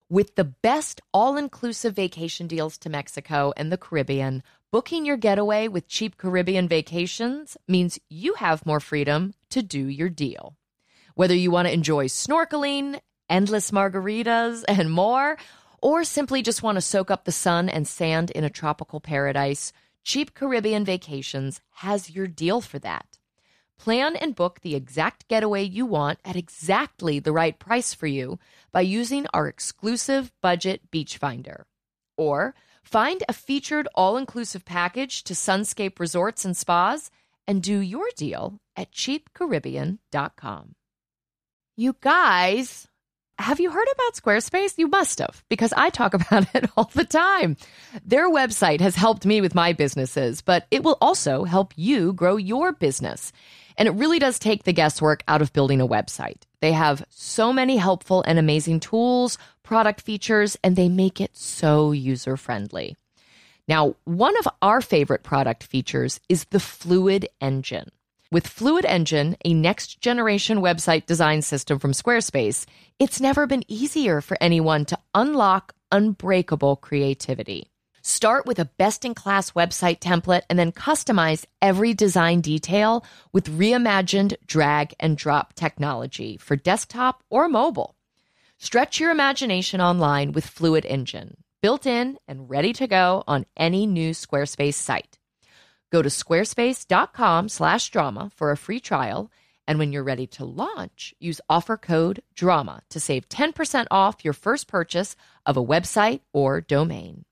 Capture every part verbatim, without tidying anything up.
With the best all-inclusive vacation deals to Mexico and the Caribbean, booking your getaway with Cheap Caribbean Vacations means you have more freedom to do your deal. Whether you want to enjoy snorkeling, endless margaritas, and more, or simply just want to soak up the sun and sand in a tropical paradise, Cheap Caribbean Vacations has your deal for that. Plan and book the exact getaway you want at exactly the right price for you by using our exclusive budget beach finder. Or find a featured all-inclusive package to Sunscape Resorts and Spas and do your deal at cheap caribbean dot com. You guys, have you heard about Squarespace? You must have, because I talk about it all the time. Their website has helped me with my businesses, but it will also help you grow your business. And it really does take the guesswork out of building a website. They have so many helpful and amazing tools, product features, and they make it so user-friendly. Now, one of our favorite product features is the Fluid Engine. With Fluid Engine, a next-generation website design system from Squarespace, it's never been easier for anyone to unlock unbreakable creativity. Start with a best-in-class website template and then customize every design detail with reimagined drag-and-drop technology for desktop or mobile. Stretch your imagination online with Fluid Engine, built in and ready to go on any new Squarespace site. Go to squarespace.com slash drama for a free trial, and when you're ready to launch, use offer code DRAMA to save ten percent off your first purchase of a website or domain.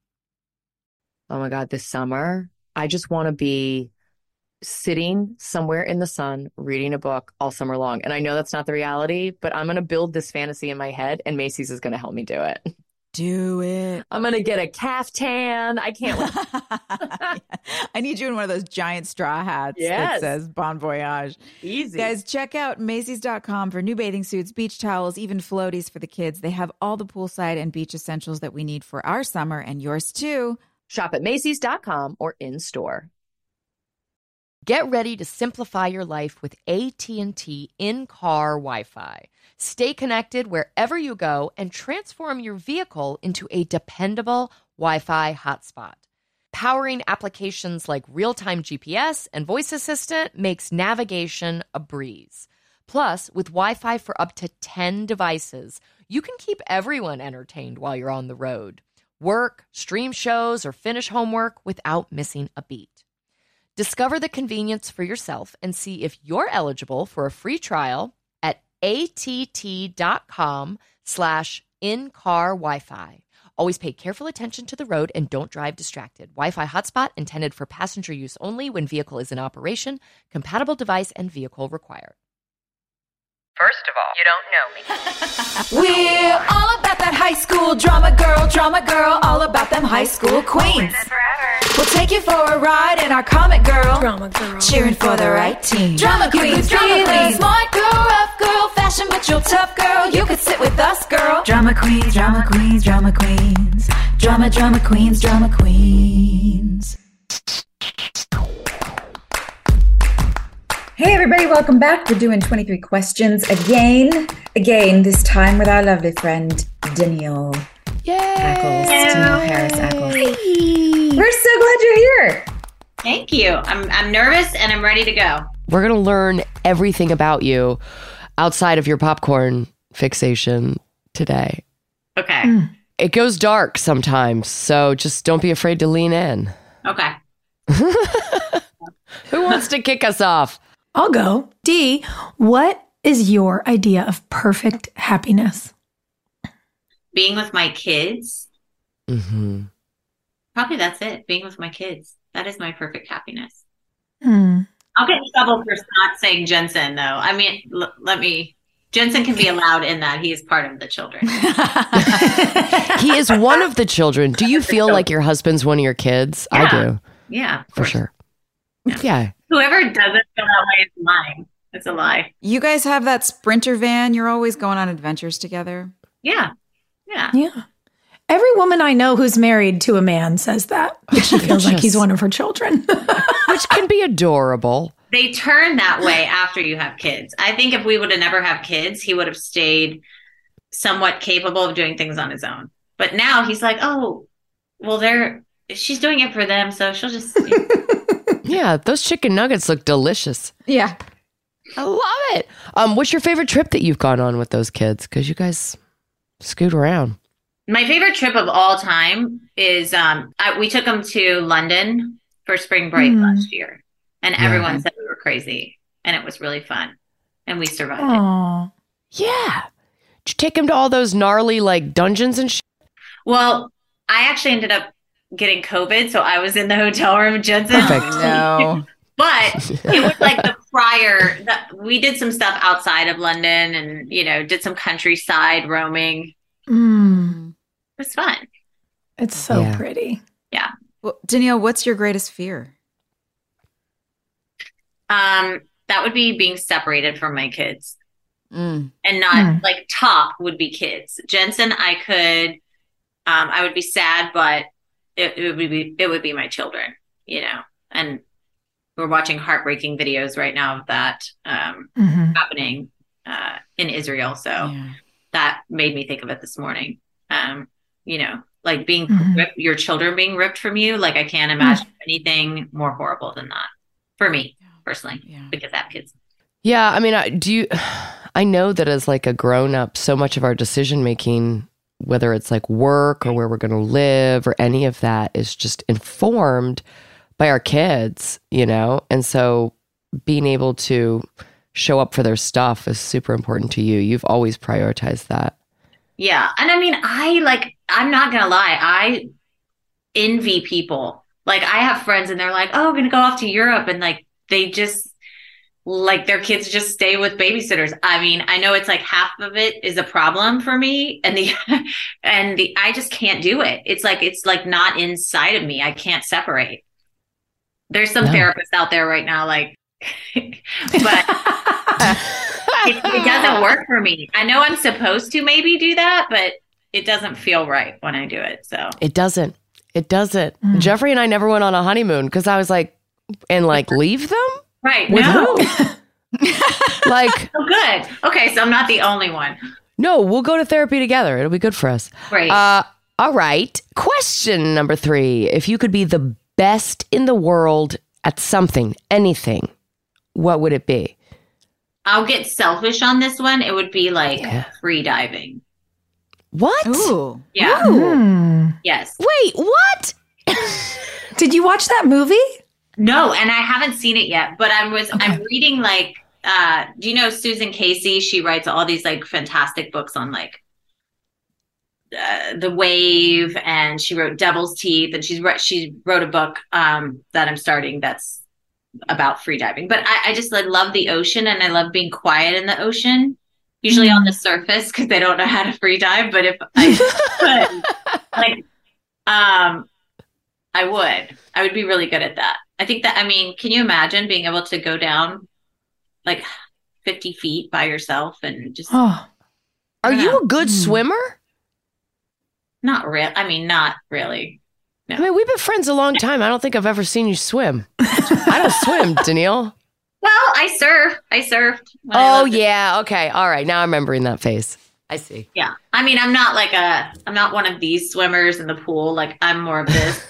Oh my God, this summer, I just want to be sitting somewhere in the sun, reading a book all summer long. And I know that's not the reality, but I'm going to build this fantasy in my head, and Macy's is going to help me do it. Do it. I'm going to get a caftan. I can't wait. I need you in one of those giant straw hats Yes. that says Bon Voyage. Easy. Guys, check out Macy's dot com for new bathing suits, beach towels, even floaties for the kids. They have all the poolside and beach essentials that we need for our summer and yours too. Shop at Macy's dot com or in-store. Get ready to simplify your life with A T and T in-car Wi-Fi. Stay connected wherever you go and transform your vehicle into a dependable Wi-Fi hotspot. Powering applications like real-time G P S and voice assistant makes navigation a breeze. Plus, with Wi-Fi for up to ten devices, you can keep everyone entertained while you're on the road. Work, stream shows, or finish homework without missing a beat. Discover the convenience for yourself and see if you're eligible for a free trial at att.com slash in-car Wi-Fi. Always pay careful attention to the road and don't drive distracted. Wi-Fi hotspot intended for passenger use only when vehicle is in operation. Compatible device and vehicle required. First of all, you don't know me. We're all about that high school drama girl, drama girl, all about them high school queens. We'll take you for a ride in our comic girl, drama girl, cheering for the right team. Drama queens, drama queens, smart girl, rough girl, fashion but you're tough girl. You could sit with us, girl. Drama queens, drama queens, drama queens, drama, drama queens, drama queens. Hey everybody, welcome back. We're doing twenty-three questions again. Again, this time with our lovely friend, Danielle Yay! Ackles. Danielle Harris Ackles. We're so glad you're here. Thank you. I'm I'm nervous and I'm ready to go. We're going to learn everything about you outside of your popcorn fixation today. Okay. Mm. It goes dark sometimes, so just don't be afraid to lean in. Okay. Who wants to kick us off? I'll go. Dee, what is your idea of perfect happiness? Being with my kids. Mm-hmm. Probably that's it. Being with my kids. That is my perfect happiness. Hmm. I'll get in trouble for not saying Jensen, though. I mean, l- let me... Jensen can be allowed in that. He is part of the children. He is one of the children. Do you feel like your husband's one of your kids? Yeah. I do. Yeah. For sure. Yeah. yeah. Whoever doesn't feel that way is lying. It's a lie. You guys have that Sprinter van. You're always going on adventures together. Yeah. Yeah. Yeah. Every woman I know who's married to a man says that. That she feels like he's one of her children. Which can be adorable. They turn that way after you have kids. I think if we would have never have kids, he would have stayed somewhat capable of doing things on his own. But now he's like, oh, well, they're she's doing it for them, so she'll just. Yeah, those chicken nuggets look delicious. Yeah. I love it. Um, what's your favorite trip that you've gone on with those kids? Because you guys scoot around. My favorite trip of all time is um, I, we took them to London for spring break Mm. last year, and Yeah. everyone said we were crazy, and it was really fun, and we survived it. Aw. Yeah. Did you take them to all those gnarly like dungeons and shit? Well, I actually ended up getting COVID, so I was in the hotel room, Jensen. Perfect. No. But it was like the prior that we did some stuff outside of London, and you know, did some countryside roaming. Mm. It was fun. It's so Yeah. pretty. Well, Danielle, what's your greatest fear? Um, that would be being separated from my kids. Mm. And not Hmm. like top would be kids. Jensen, I could, um, I would be sad, but it, it would be it would be my children, you know. And we're watching heartbreaking videos right now of that um, Mhm. happening uh, in Israel. So Yeah. that made me think of it this morning. Um, you know, like being Mhm. ripped, your children being ripped from you. Like I can't imagine anything more horrible than that for me personally, Yeah. because I have kids. Yeah, I mean, I, do you? I know that as like a grown up, so much of our decision making, whether it's like work or where we're going to live or any of that, is just informed by our kids, you know. And so, being able to show up for their stuff is super important to you. You've always prioritized that. Yeah. And I mean, I like, I'm not going to lie. I envy people. Like, I have friends and they're like, oh, I'm going to go off to Europe. And like, they just, like, their kids just stay with babysitters. I mean, I know it's like half of it is a problem for me. And the, and the, I just can't do it. It's like, it's like not inside of me. I can't separate. There's some No. therapists out there right now, like, but it, it doesn't work for me. I know I'm supposed to maybe do that, but it doesn't feel right when I do it. So It doesn't. It doesn't. Mm. Jeffrey and I never went on a honeymoon because I was like, and like leave them right, with no, who? Like, oh, good. Okay, so I'm not the only one. no, we'll go to therapy together. It'll be good for us. Right. Uh, all right. Question number three. If you could be the best in the world at something, anything, what would it be? I'll get selfish on this one. It would be like Yeah. free diving. What? Ooh. Yeah. Hmm. Yes. Wait, what? Did you watch that movie? No, and I haven't seen it yet, but I was I'm reading like uh do you know Susan Casey? She writes all these like fantastic books on like uh, the wave, and she wrote Devil's Teeth, and she's re- she wrote a book um that I'm starting that's about free diving. But I, I just like love the ocean, and I love being quiet in the ocean. Usually on the surface because they don't know how to free dive. But if I could, like, um, I would. I would be really good at that. I think that. I mean, can you imagine being able to go down like fifty feet by yourself and just Oh, Are Yeah. you a good Hmm. swimmer? not real? I mean, not really. I mean, we've been friends a long time. I don't think I've ever seen you swim. I don't swim, Danielle. Well, I surf. I surfed. when I Oh, lived in- yeah. Okay. All right. Now I'm remembering that face. I see. yeah. I mean, I'm not like a. I'm not one of these swimmers in the pool. Like I'm more of this.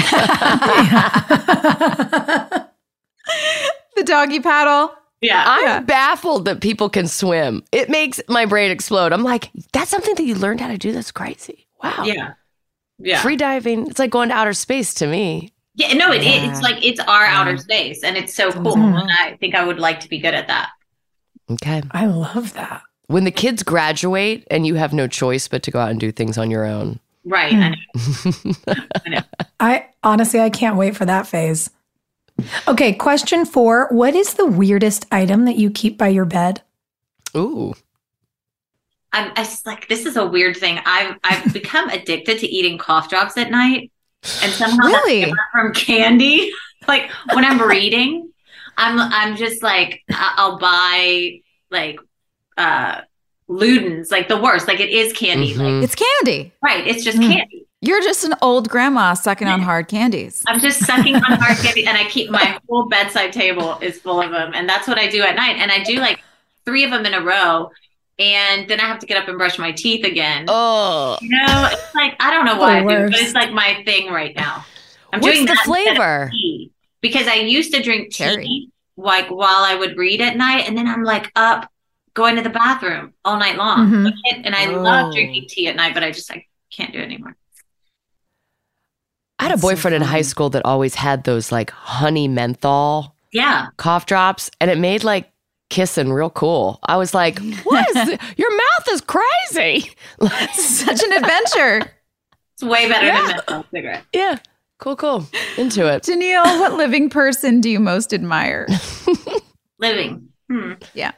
The doggy paddle. Yeah. I'm Yeah. baffled that people can swim. It makes my brain explode. I'm like, that's something that you learned how to do. That's crazy. Wow. yeah. Yeah. Free diving. It's like going to outer space to me. Yeah, no, it, Yeah. it's like it's our Yeah. outer space, and it's so cool. Mhm. And I think I would like to be good at that. Okay. I love that. When the kids graduate and you have no choice but to go out and do things on your own. Right. Hmm. I know. I know. I honestly, I can't wait for that phase. Okay, question four. What is the weirdest item that you keep by your bed? Ooh. I'm I s- like this is a weird thing. I've I've become addicted to eating cough drops at night, and somehow that's Really? different from candy. Like when I'm reading, I'm I'm just like I- I'll buy like uh Ludens, like the worst. Like it is candy. Like Mhm. It's candy. right, it's just Mm. candy. You're just an old grandma sucking on hard candies. I'm just sucking on hard candy, and I keep my whole bedside table is full of them, and that's what I do at night. And I do like three of them in a row, And then I have to get up and brush my teeth again. Oh, You know, it's like, I don't know why I The do it, but worst. it's like my thing right now. I'm What's doing the that instead of flavor? tea. Because I used to drink tea Cherry. like while I would read at night, and then I'm like up going to the bathroom all night long. Mhm. And I Oh. love drinking tea at night, but I just I can't do it anymore. I had a That's so boyfriend in high funny. school that always had those like honey menthol Yeah. cough drops, and it made like kissing real cool. I was like, what is this? Your mouth is crazy. Such an adventure. It's way better Yeah. than menthol cigarette. Yeah, cool, cool. Into it. Danielle, what living person do you most admire? Living. Hmm. Yeah.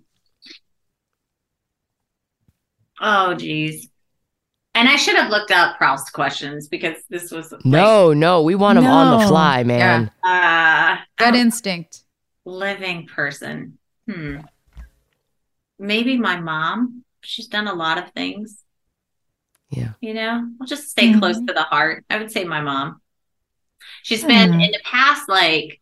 Oh, geez. And I should have looked up Proust questions because this was like, No, no, we want them on the No. fly, man. uh, Gut oh, instinct. living person. Hmm. Maybe my mom. She's done a lot of things. Yeah. You know, I'll just stay Mhm. close to the heart. I would say my mom. She's been Mhm. in the past like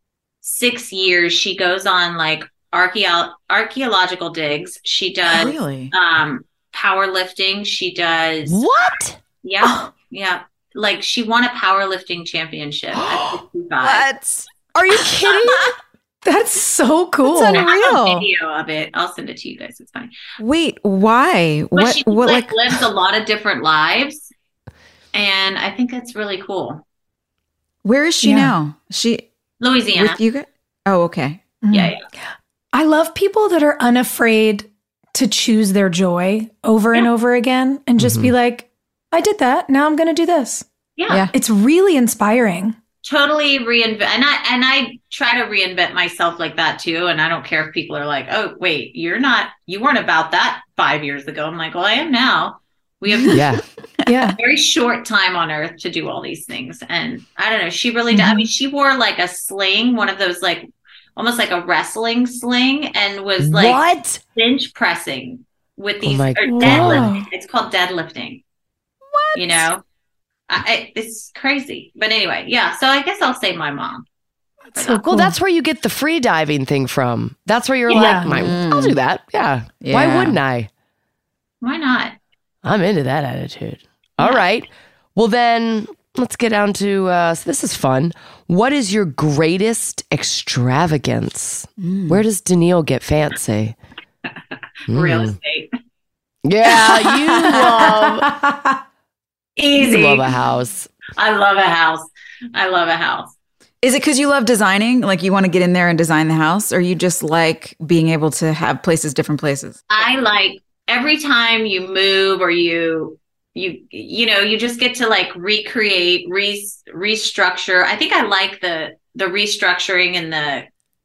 six years. She goes on like archeo- archaeological digs. She does Really? um powerlifting. She does What? yeah, yeah. Like she won a powerlifting championship at fifty-five. What? Are you kidding? That's so cool. That's I have a Unreal. video of it. I'll send it to you guys. It's funny. Wait, why? But What? she What? like, Like, lives a lot of different lives, and I think that's really cool. where is she Yeah. now? She Louisiana. with you guys? Oh, okay. Mhm. Yeah, yeah. I love people that are unafraid to choose their joy over and Yeah. over again and just be like, I did that. Now I'm going to do this. Yeah. Yeah. It's really inspiring. Totally reinvent, and I and I try to reinvent myself like that too. And I don't care if people are like, "Oh, wait, you're not, you weren't about that five years ago." I'm like, "Well, I am now." We have Yeah. Yeah. a very short time on Earth to do all these things, and I don't know. She really did. I mean, she wore like a sling, one of those like almost like a wrestling sling, and was like What? bench pressing with these my or God. deadlifting. It's called deadlifting. What? You know, I, I, it's crazy. But anyway, yeah. So I guess I'll say my mom. That's so cool. Well, that's where you get the free diving thing from. That's where you're Yeah. like, my, I'll do that. Yeah. Why Yeah. wouldn't I? Why not? I'm into that attitude. All right. Well, then let's get down to uh, so this is fun. What is your greatest extravagance? Where does Danielle get fancy? Real Mm. estate. Yeah, you love, Easy. you love a house. I love a house. I love a house. Is it because you love designing? Like you want to get in there and design the house, or you just like being able to have places, different places? I like every time you move or you you you know you just get to like recreate, re restructure. I think I like the the restructuring and the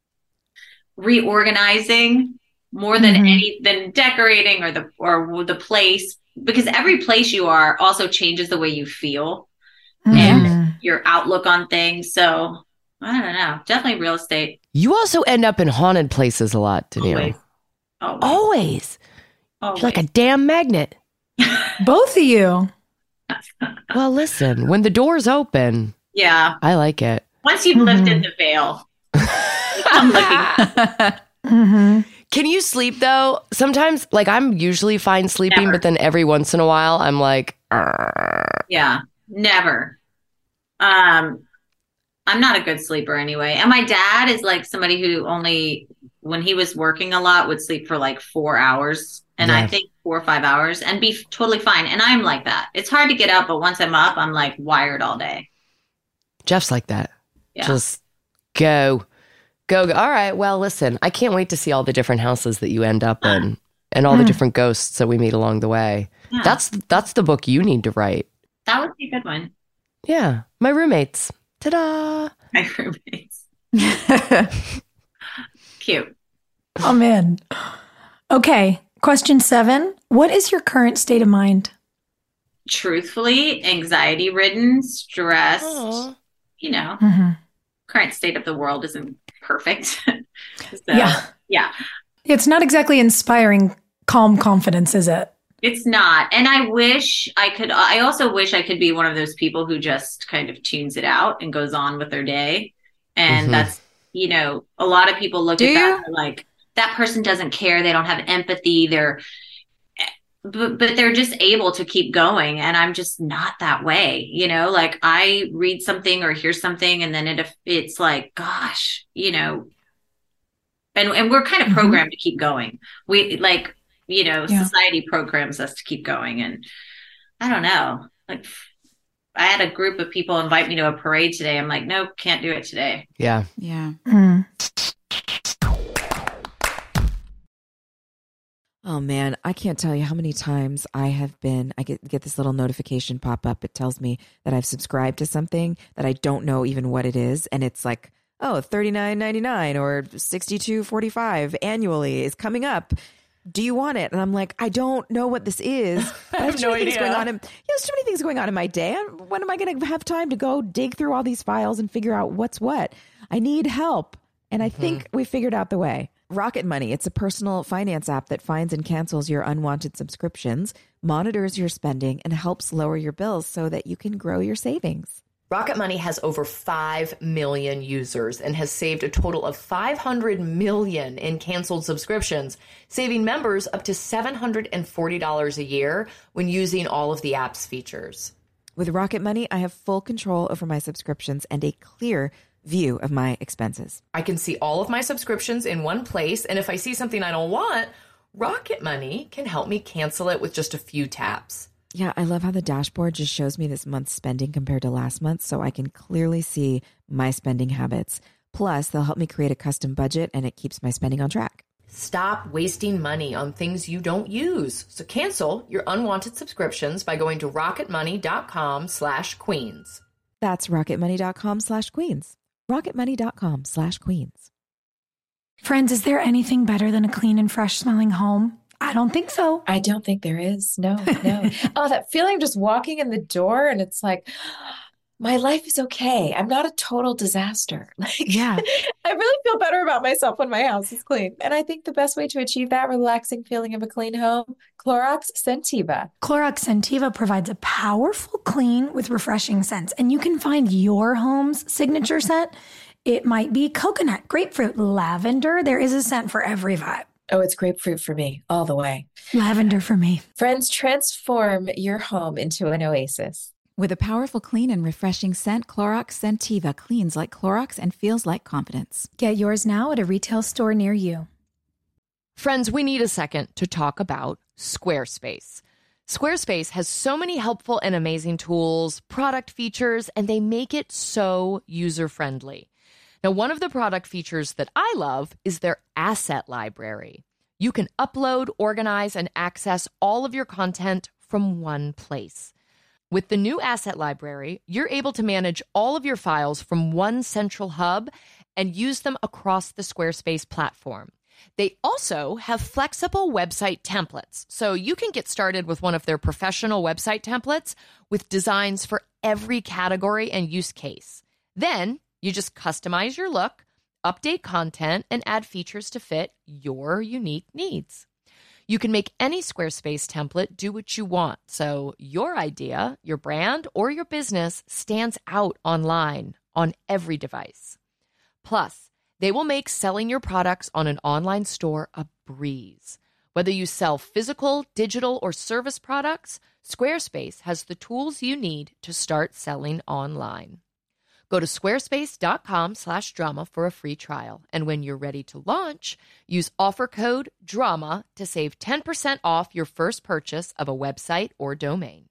reorganizing more than Mhm. any than decorating or the or the place, because every place you are also changes the way you feel and Mhm. your outlook on things. So I don't know, definitely real estate. You also end up in haunted places a lot, Danielle. Always. Always. Always. Always. You're like a damn magnet. Both of you. Well, listen, when the doors open, Yeah. I like it. Once you've Mhm. lifted the veil, I'm looking. hmm Can you sleep though? Sometimes, like I'm usually fine sleeping, Never. but then every once in a while, I'm like, "Arr." Yeah, never. Um, I'm not a good sleeper anyway. And my dad is like somebody who only, when he was working a lot, would sleep for like four hours. And Yeah. I think four or five hours and be f- totally fine. And I'm like that. It's hard to get up, but once I'm up, I'm like wired all day. Jeff's like that. Yeah. Just go, go, go. All right. Well, listen, I can't wait to see all the different houses that you end up in and all the Mm. different ghosts that we meet along the way. Yeah. That's that's the book you need to write. That would be a good one. Yeah. My roommates. Ta-da. My roommates. Cute. Oh, man. Okay. Question seven. What is your current state of mind? Truthfully, anxiety ridden, stressed, Aw. you know, hmm current state of the world isn't perfect. So, Yeah. yeah, It's not exactly inspiring calm confidence, is it? it's not. And I wish I could, I also wish I could be one of those people who just kind of tunes it out and goes on with their day. And Mhm. that's, you know, a lot of people look Do at you? that and like, that person doesn't care. They don't have empathy. They're, but, but they're just able to keep going. And I'm just not that way, you know, like I read something or hear something and then it, it's like, gosh, you know, and, and we're kind of programmed mm-hmm. to keep going. We like, you know, yeah. society programs us to keep going. And I don't know, like I had a group of people invite me to a parade today. I'm like, nope, can't do it today. Yeah. Yeah. Mm. Oh man, I can't tell you how many times I have been, I get, get this little notification pop up. It tells me that I've subscribed to something that I don't know even what it is. And it's like, oh, thirty-nine ninety-nine or sixty-two forty-five annually is coming up. Do you want it? And I'm like, I don't know what this is. But I have too no many things going on. In, yeah, there's too many things going on in my day. I'm, when am I going to have time to go dig through all these files and figure out what's what? I need help. And I mm-hmm. think we figured out the way. Rocket Money. It's a personal finance app that finds and cancels your unwanted subscriptions, monitors your spending, and helps lower your bills so that you can grow your savings. Rocket Money has over five million users and has saved a total of five hundred million in canceled subscriptions, saving members up to seven hundred forty dollars a year when using all of the app's features. With Rocket Money, I have full control over my subscriptions and a clear view of my expenses. I can see all of my subscriptions in one place, and if I see something I don't want, Rocket Money can help me cancel it with just a few taps. Yeah, I love how the dashboard just shows me this month's spending compared to last month, so I can clearly see my spending habits. Plus, they'll help me create a custom budget, and it keeps my spending on track. Stop wasting money on things you don't use. So cancel your unwanted subscriptions by going to rocketmoney.com slash queens. That's rocketmoney.com slash queens. rocketmoney.com slash queens. Friends, is there anything better than a clean and fresh smelling home? I don't think so. I don't think there is. No, no. Oh, that feeling of just walking in the door and it's like, my life is okay. I'm not a total disaster. Like, yeah. I really feel better about myself when my house is clean. And I think the best way to achieve that relaxing feeling of a clean home, Clorox Scentiva. Clorox Scentiva provides a powerful clean with refreshing scents. And you can find your home's signature scent. It might be coconut, grapefruit, lavender. There is a scent for every vibe. Oh, it's grapefruit for me, all the way. Lavender for me. Friends, transform your home into an oasis. With a powerful, clean, and refreshing scent, Clorox Scentiva cleans like Clorox and feels like confidence. Get yours now at a retail store near you. Friends, we need a second to talk about Squarespace. Squarespace has so many helpful and amazing tools, product features, and they make it so user-friendly. Now, one of the product features that I love is their asset library. You can upload, organize, and access all of your content from one place. With the new asset library, you're able to manage all of your files from one central hub and use them across the Squarespace platform. They also have flexible website templates, so you can get started with one of their professional website templates with designs for every category and use case. Then you just customize your look, update content, and add features to fit your unique needs. You can make any Squarespace template do what you want, so your idea, your brand, or your business stands out online on every device. Plus, they will make selling your products on an online store a breeze. Whether you sell physical, digital, or service products, Squarespace has the tools you need to start selling online. Go to squarespace.com slash drama for a free trial. And when you're ready to launch, use offer code DRAMA to save ten percent off your first purchase of a website or domain.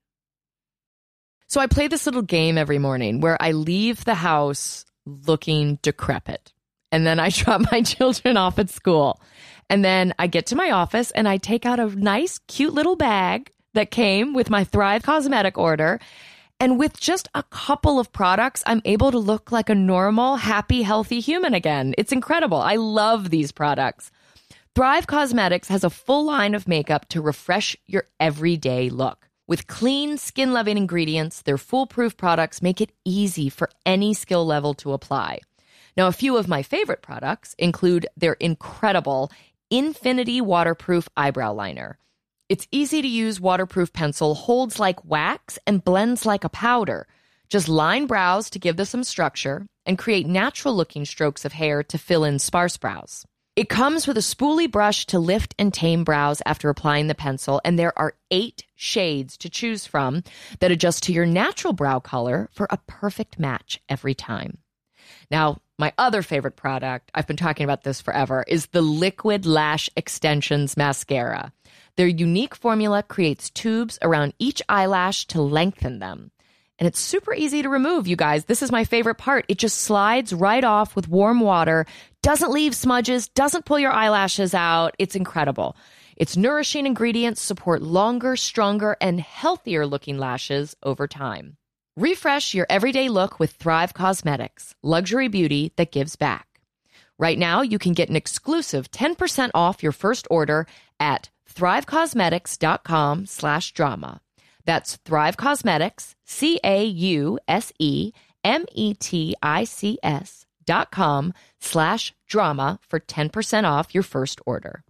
So I play this little game every morning where I leave the house looking decrepit. And then I drop my children off at school. And then I get to my office and I take out a nice, cute little bag that came with my Thrive Cosmetic order. And with just a couple of products, I'm able to look like a normal, happy, healthy human again. It's incredible. I love these products. Thrive Cosmetics has a full line of makeup to refresh your everyday look. With clean, skin-loving ingredients, their foolproof products make it easy for any skill level to apply. Now, a few of my favorite products include their incredible Infinity Waterproof Eyebrow Liner. Its easy-to-use waterproof pencil holds like wax and blends like a powder. Just line brows to give them some structure and create natural-looking strokes of hair to fill in sparse brows. It comes with a spoolie brush to lift and tame brows after applying the pencil, and there are eight shades to choose from that adjust to your natural brow color for a perfect match every time. Now, my other favorite product, I've been talking about this forever, is the Liquid Lash Extensions Mascara. Their unique formula creates tubes around each eyelash to lengthen them. And it's super easy to remove, you guys. This is my favorite part. It just slides right off with warm water, doesn't leave smudges, doesn't pull your eyelashes out. It's incredible. Its nourishing ingredients support longer, stronger, and healthier looking lashes over time. Refresh your everyday look with Thrive Causemetics, luxury beauty that gives back. Right now, you can get an exclusive ten percent off your first order at thrivecausemetics.com slash drama. That's Thrive Causemetics, C A U S E M E T I C S dot com slash drama for ten percent off your first order.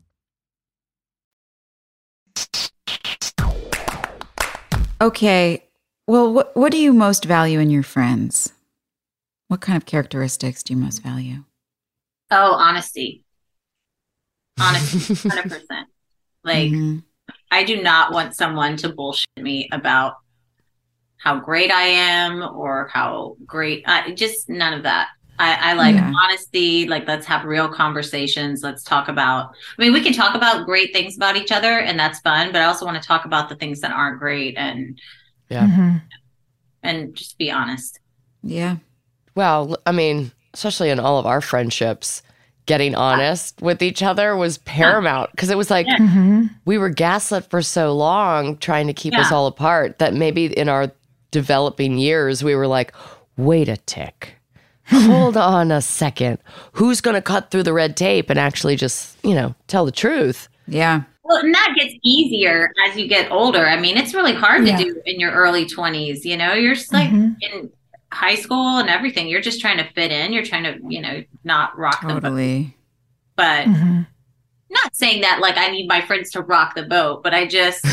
Okay, well, what, what do you most value in your friends? What kind of characteristics do you most value? Oh, honesty. Honesty, one hundred percent. Like, mm-hmm. I do not want someone to bullshit me about how great I am or how great, I, just none of that. I, I like yeah. honesty. Like, let's have real conversations. Let's talk about, I mean, we can talk about great things about each other and that's fun, but I also want to talk about the things that aren't great and, yeah. Mm-hmm. and just be honest. Yeah. Well, I mean, especially in all of our friendships, getting honest with each other was paramount because it was like mm-hmm. we were gaslit for so long trying to keep yeah. us all apart that maybe in our developing years we were like, wait a tick, hold on a second, who's going to cut through the red tape and actually just, you know, tell the truth? Yeah. Well, and that gets easier as you get older. I mean, it's really hard yeah. to do in your early twenties. You know, you're just like mm-hmm. in high school and everything. You're just trying to fit in. You're trying to, you know, not rock the boat. Totally. But mm-hmm. not saying that like I need my friends to rock the boat, but I just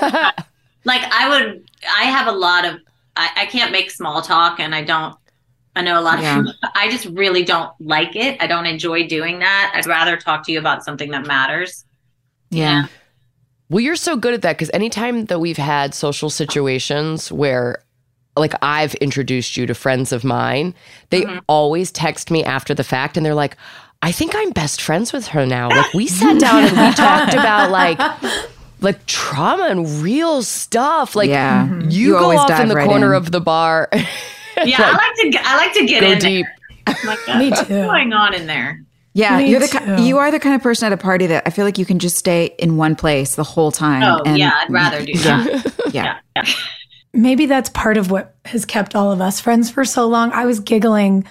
like I would. I have a lot of. I, I can't make small talk, and I don't. I know a lot yeah. of people. I just really don't like it. I don't enjoy doing that. I'd rather talk to you about something that matters. Yeah. Yeah. Well, you're so good at that because anytime that we've had social situations where like I've introduced you to friends of mine, they mm-hmm. always text me after the fact and they're like, I think I'm best friends with her now. Like we sat down and we talked about like like trauma and real stuff. Like yeah. you, you go off in the right corner in. of the bar. Yeah, like, I like to get, I like to get go in deep. there. I'm like, uh, Me what's too. going on in there? Yeah, Me you're the too. ki- you are the kind of person at a party that I feel like you can just stay in one place the whole time. Oh and, yeah, I'd rather do that. Yeah. yeah. yeah. yeah. Maybe that's part of what has kept all of us friends for so long. I was giggling.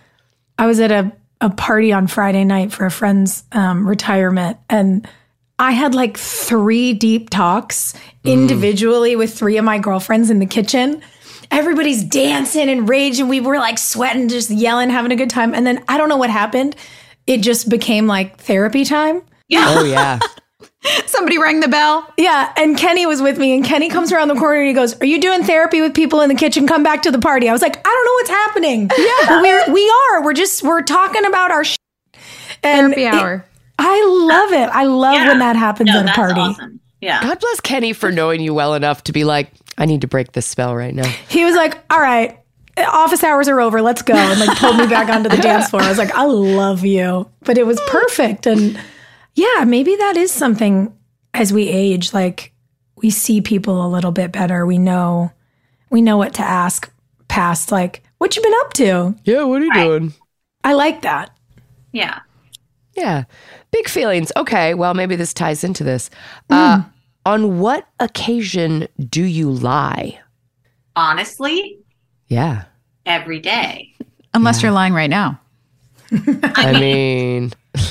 I was at a, a party on Friday night for a friend's um, retirement, and I had like three deep talks individually mm. with three of my girlfriends in the kitchen. Everybody's dancing and raging. We were like sweating, just yelling, having a good time. And then I don't know what happened. It just became like therapy time. Yeah. Oh, yeah. Somebody rang the bell. Yeah. And Kenny was with me, and Kenny comes around the corner and he goes, are you doing therapy with people in the kitchen? Come back to the party. I was like, I don't know what's happening. Yeah. We're, we are. We're just, we're talking about our shit. And therapy it, hour. I love it. I love Yeah. when that happens No, at a that's party. awesome. Yeah. God bless Kenny for knowing you well enough to be like, I need to break this spell right now. He was like, all right, office hours are over. Let's go. And like pulled me back onto the dance floor. I was like, I love you. But it was perfect. And yeah, maybe that is something as we age, like we see people a little bit better. We know, we know what to ask past, like, what you been up to? Yeah, what are you Right. doing? I like that. Yeah. Yeah. Big feelings. Okay, well, maybe this ties into this. Uh, on what occasion do you lie? Honestly, Yeah. every day. Unless you're lying right now. I mean,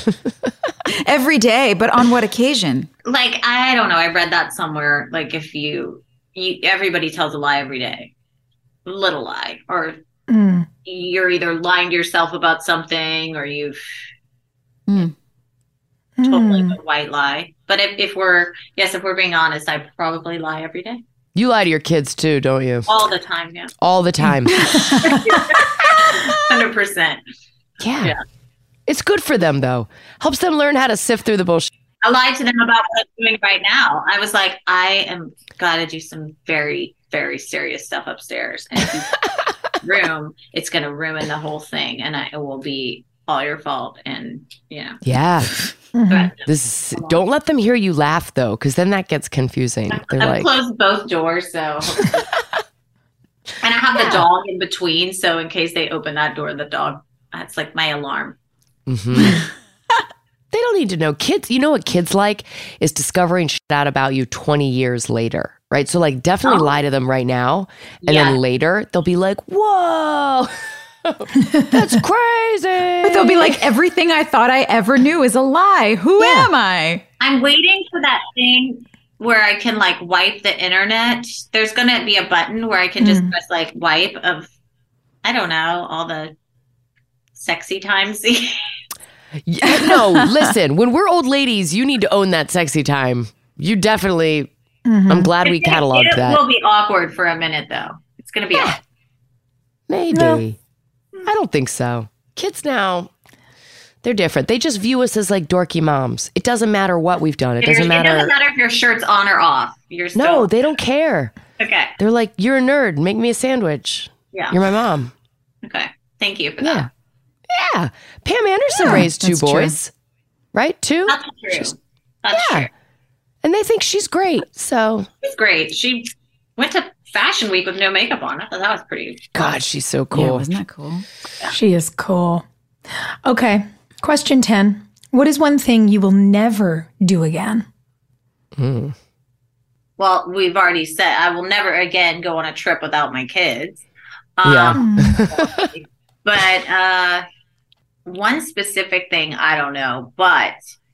Every day, but on what occasion? Like, I don't know. I read that somewhere. Like, if you, you everybody tells a lie every day. Little lie. Or Mm. you're either lying to yourself about something or you've Mm. totally Mm. a white lie. But if, if we're, yes, if we're being honest, I probably lie every day. you lie to your kids too, don't you? All the time, yeah. All the time. one hundred percent. Yeah. Yeah. It's good for them, though. Helps them learn how to sift through the bullshit. I lied to them about what I'm doing right now. I was like, I am got to do some very, very serious stuff upstairs. And if you room, it's going to ruin the whole thing. And I, it will be all your fault. And, you know. Yeah. Mhm. This is, don't let them hear you laugh, though, because then that gets confusing. They're I've like, closed both doors, so. And I have the dog in between. So in case they open that door, the dog, that's like my alarm. mm-hmm. They don't need to know. Kids, you know what kids like is discovering shit out about you twenty years later, right? So like definitely Oh. lie to them right now. And Yeah. then later they'll be like, whoa, that's crazy. But they'll be like, everything I thought I ever knew is a lie. Who Yeah. am I? I'm waiting for that thing where I can like wipe the internet. There's going to be a button where I can just Mm. press like wipe of, I don't know, all the sexy times. Yeah, no, listen, when we're old ladies, you need to own that sexy time. You definitely, Mhm. I'm glad we cataloged it that. will be awkward for a minute though. It's going to be, Yeah. Maybe. No. I don't think so. Kids now, they're different. They just view us as like dorky moms. It doesn't matter what we've done. It It doesn't matter. doesn't matter if your shirt's on or off. You're still, No, they don't care. okay. They're like, you're a nerd. Make me a sandwich. Yeah. You're my mom. Okay. Thank you for Yeah. that. Yeah. Pam Anderson Yeah, raised two that's true. boys, right? Two? That's true. She's- That's yeah. true. And they think she's great. So, She's great. She went to Fashion Week with no makeup on. I thought that was pretty. God, she's so Yeah, cool. wasn't that cool? She is cool. Okay. Question ten. What is one thing you will never do again? Mm. Well, we've already said I will never again go on a trip without my kids. Um, Yeah. But uh, one specific thing, I don't know. But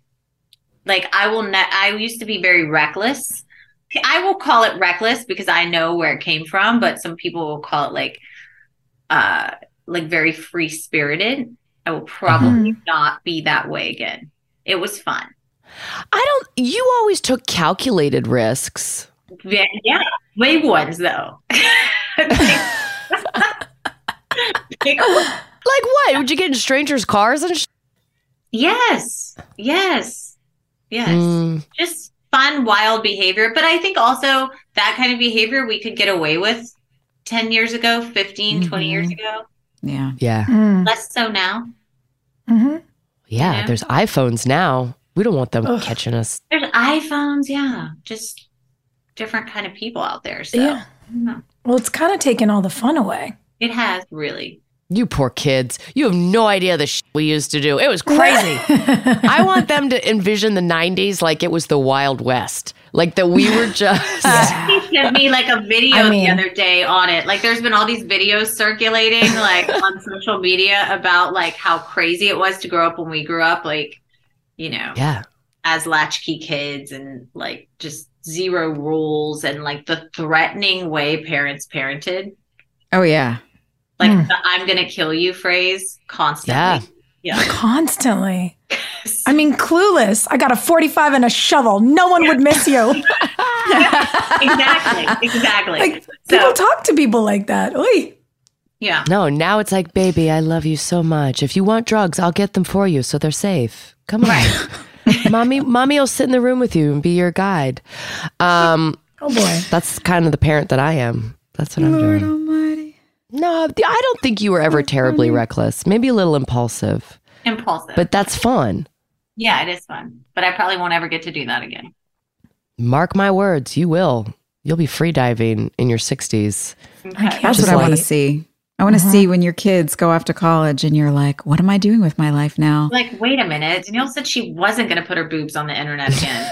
like, I will. Ne- I used to be very reckless. I will call it reckless because I know where it came from. But some people will call it like, uh, like very free spirited. I will probably not be that way again. It was fun. I don't, you always took calculated risks. Yeah, yeah. Big ones though. Big ones. Like what? Would you get in strangers' cars and sh- Yes, yes, yes. Mm. Just fun, wild behavior. But I think also that kind of behavior we could get away with ten years ago, fifteen, twenty years ago. Yeah. Yeah. Mm. Less so now. hmm Yeah. Yeah. There's iPhones now. We don't want them Ugh. catching us. There's iPhones, yeah. Just different kind of people out there. So Yeah. yeah. Well, it's kind of taken all the fun away. It has really. You poor kids. You have no idea the shit we used to do. It was crazy. I want them to envision the nineties like it was the Wild West. Like that we were just. He sent me like a video I mean- the other day on it. Like there's been all these videos circulating like on social media about like how crazy it was to grow up when we grew up, like, you know, Yeah. as latchkey kids and like just zero rules and like the threatening way parents parented. Oh, yeah. Like Mm. the I'm gonna kill you phrase constantly. Yeah. Constantly. I mean, clueless. I got a forty-five and a shovel. No one would miss you. Exactly. Exactly. Like, So- people talk to people like that. Oy. Yeah. No, now it's like, baby, I love you so much. If you want drugs, I'll get them for you so they're safe. Come on. mommy, mommy will sit in the room with you and be your guide. Um, Oh, boy. that's kind of the parent that I am. That's what I'm doing. Almighty. No, I don't think you were ever terribly reckless. Maybe a little impulsive, Impulsive. but that's fun. yeah, it is fun. But I probably won't ever get to do that again. Mark my words, you will. You'll be free diving in your sixties. Okay. can't That's Just what I want like- to see. I want to see when your kids go off to college and you're like, what am I doing with my life now? Like, wait a minute. Danielle said she wasn't going to put her boobs on the internet again.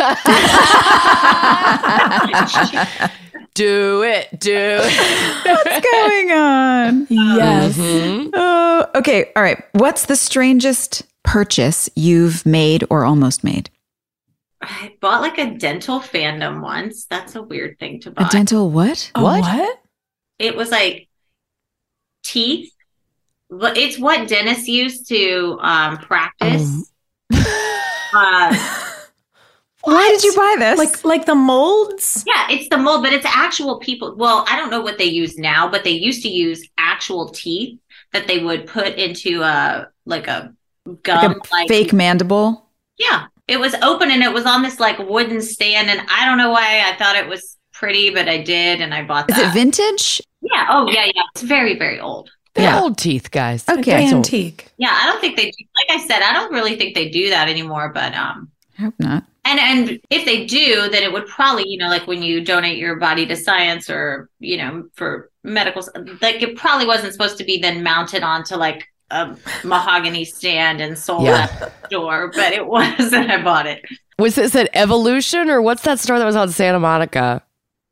Do it, do it. What's going on? Yes. Mhm. Oh, okay. All right. What's the strangest purchase you've made or almost made? I bought like a dental fandom once. That's a weird thing to buy. A dental what? A What? what? It was like teeth. But it's what dentists use to um, practice. uh, Why did you buy this? Like, like the molds? yeah, it's the mold, but it's actual people. Well, I don't know what they use now, but they used to use actual teeth that they would put into a like a gum, Like a like fake mandible. yeah, it was open and it was on this like wooden stand, and I don't know why I thought it was pretty, but I did, and I bought Is that. it vintage? Yeah. Oh, yeah, yeah. It's very, very old. They're Yeah. old teeth, guys. Okay. That's old. Antique. Yeah, I don't think they do. Like I said, I don't really think they do that anymore. But um, I hope not. and and if they do, then it would probably, you know, like when you donate your body to science or you know for medical, like it probably wasn't supposed to be then mounted onto like a mahogany stand and sold Yeah. at the store, but it was, and I bought it. Was this at Evolution or what's that store that was on Santa Monica?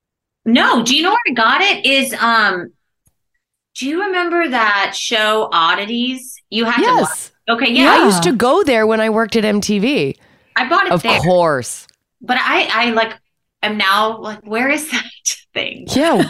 No, do you know where I got it? Is um, do you remember that show Oddities? You had to watch. Yes. Okay, Yeah. yeah, I used to go there when I worked at M T V. I bought it Of there. course. But I, I like, am now like, where is that thing? Yeah.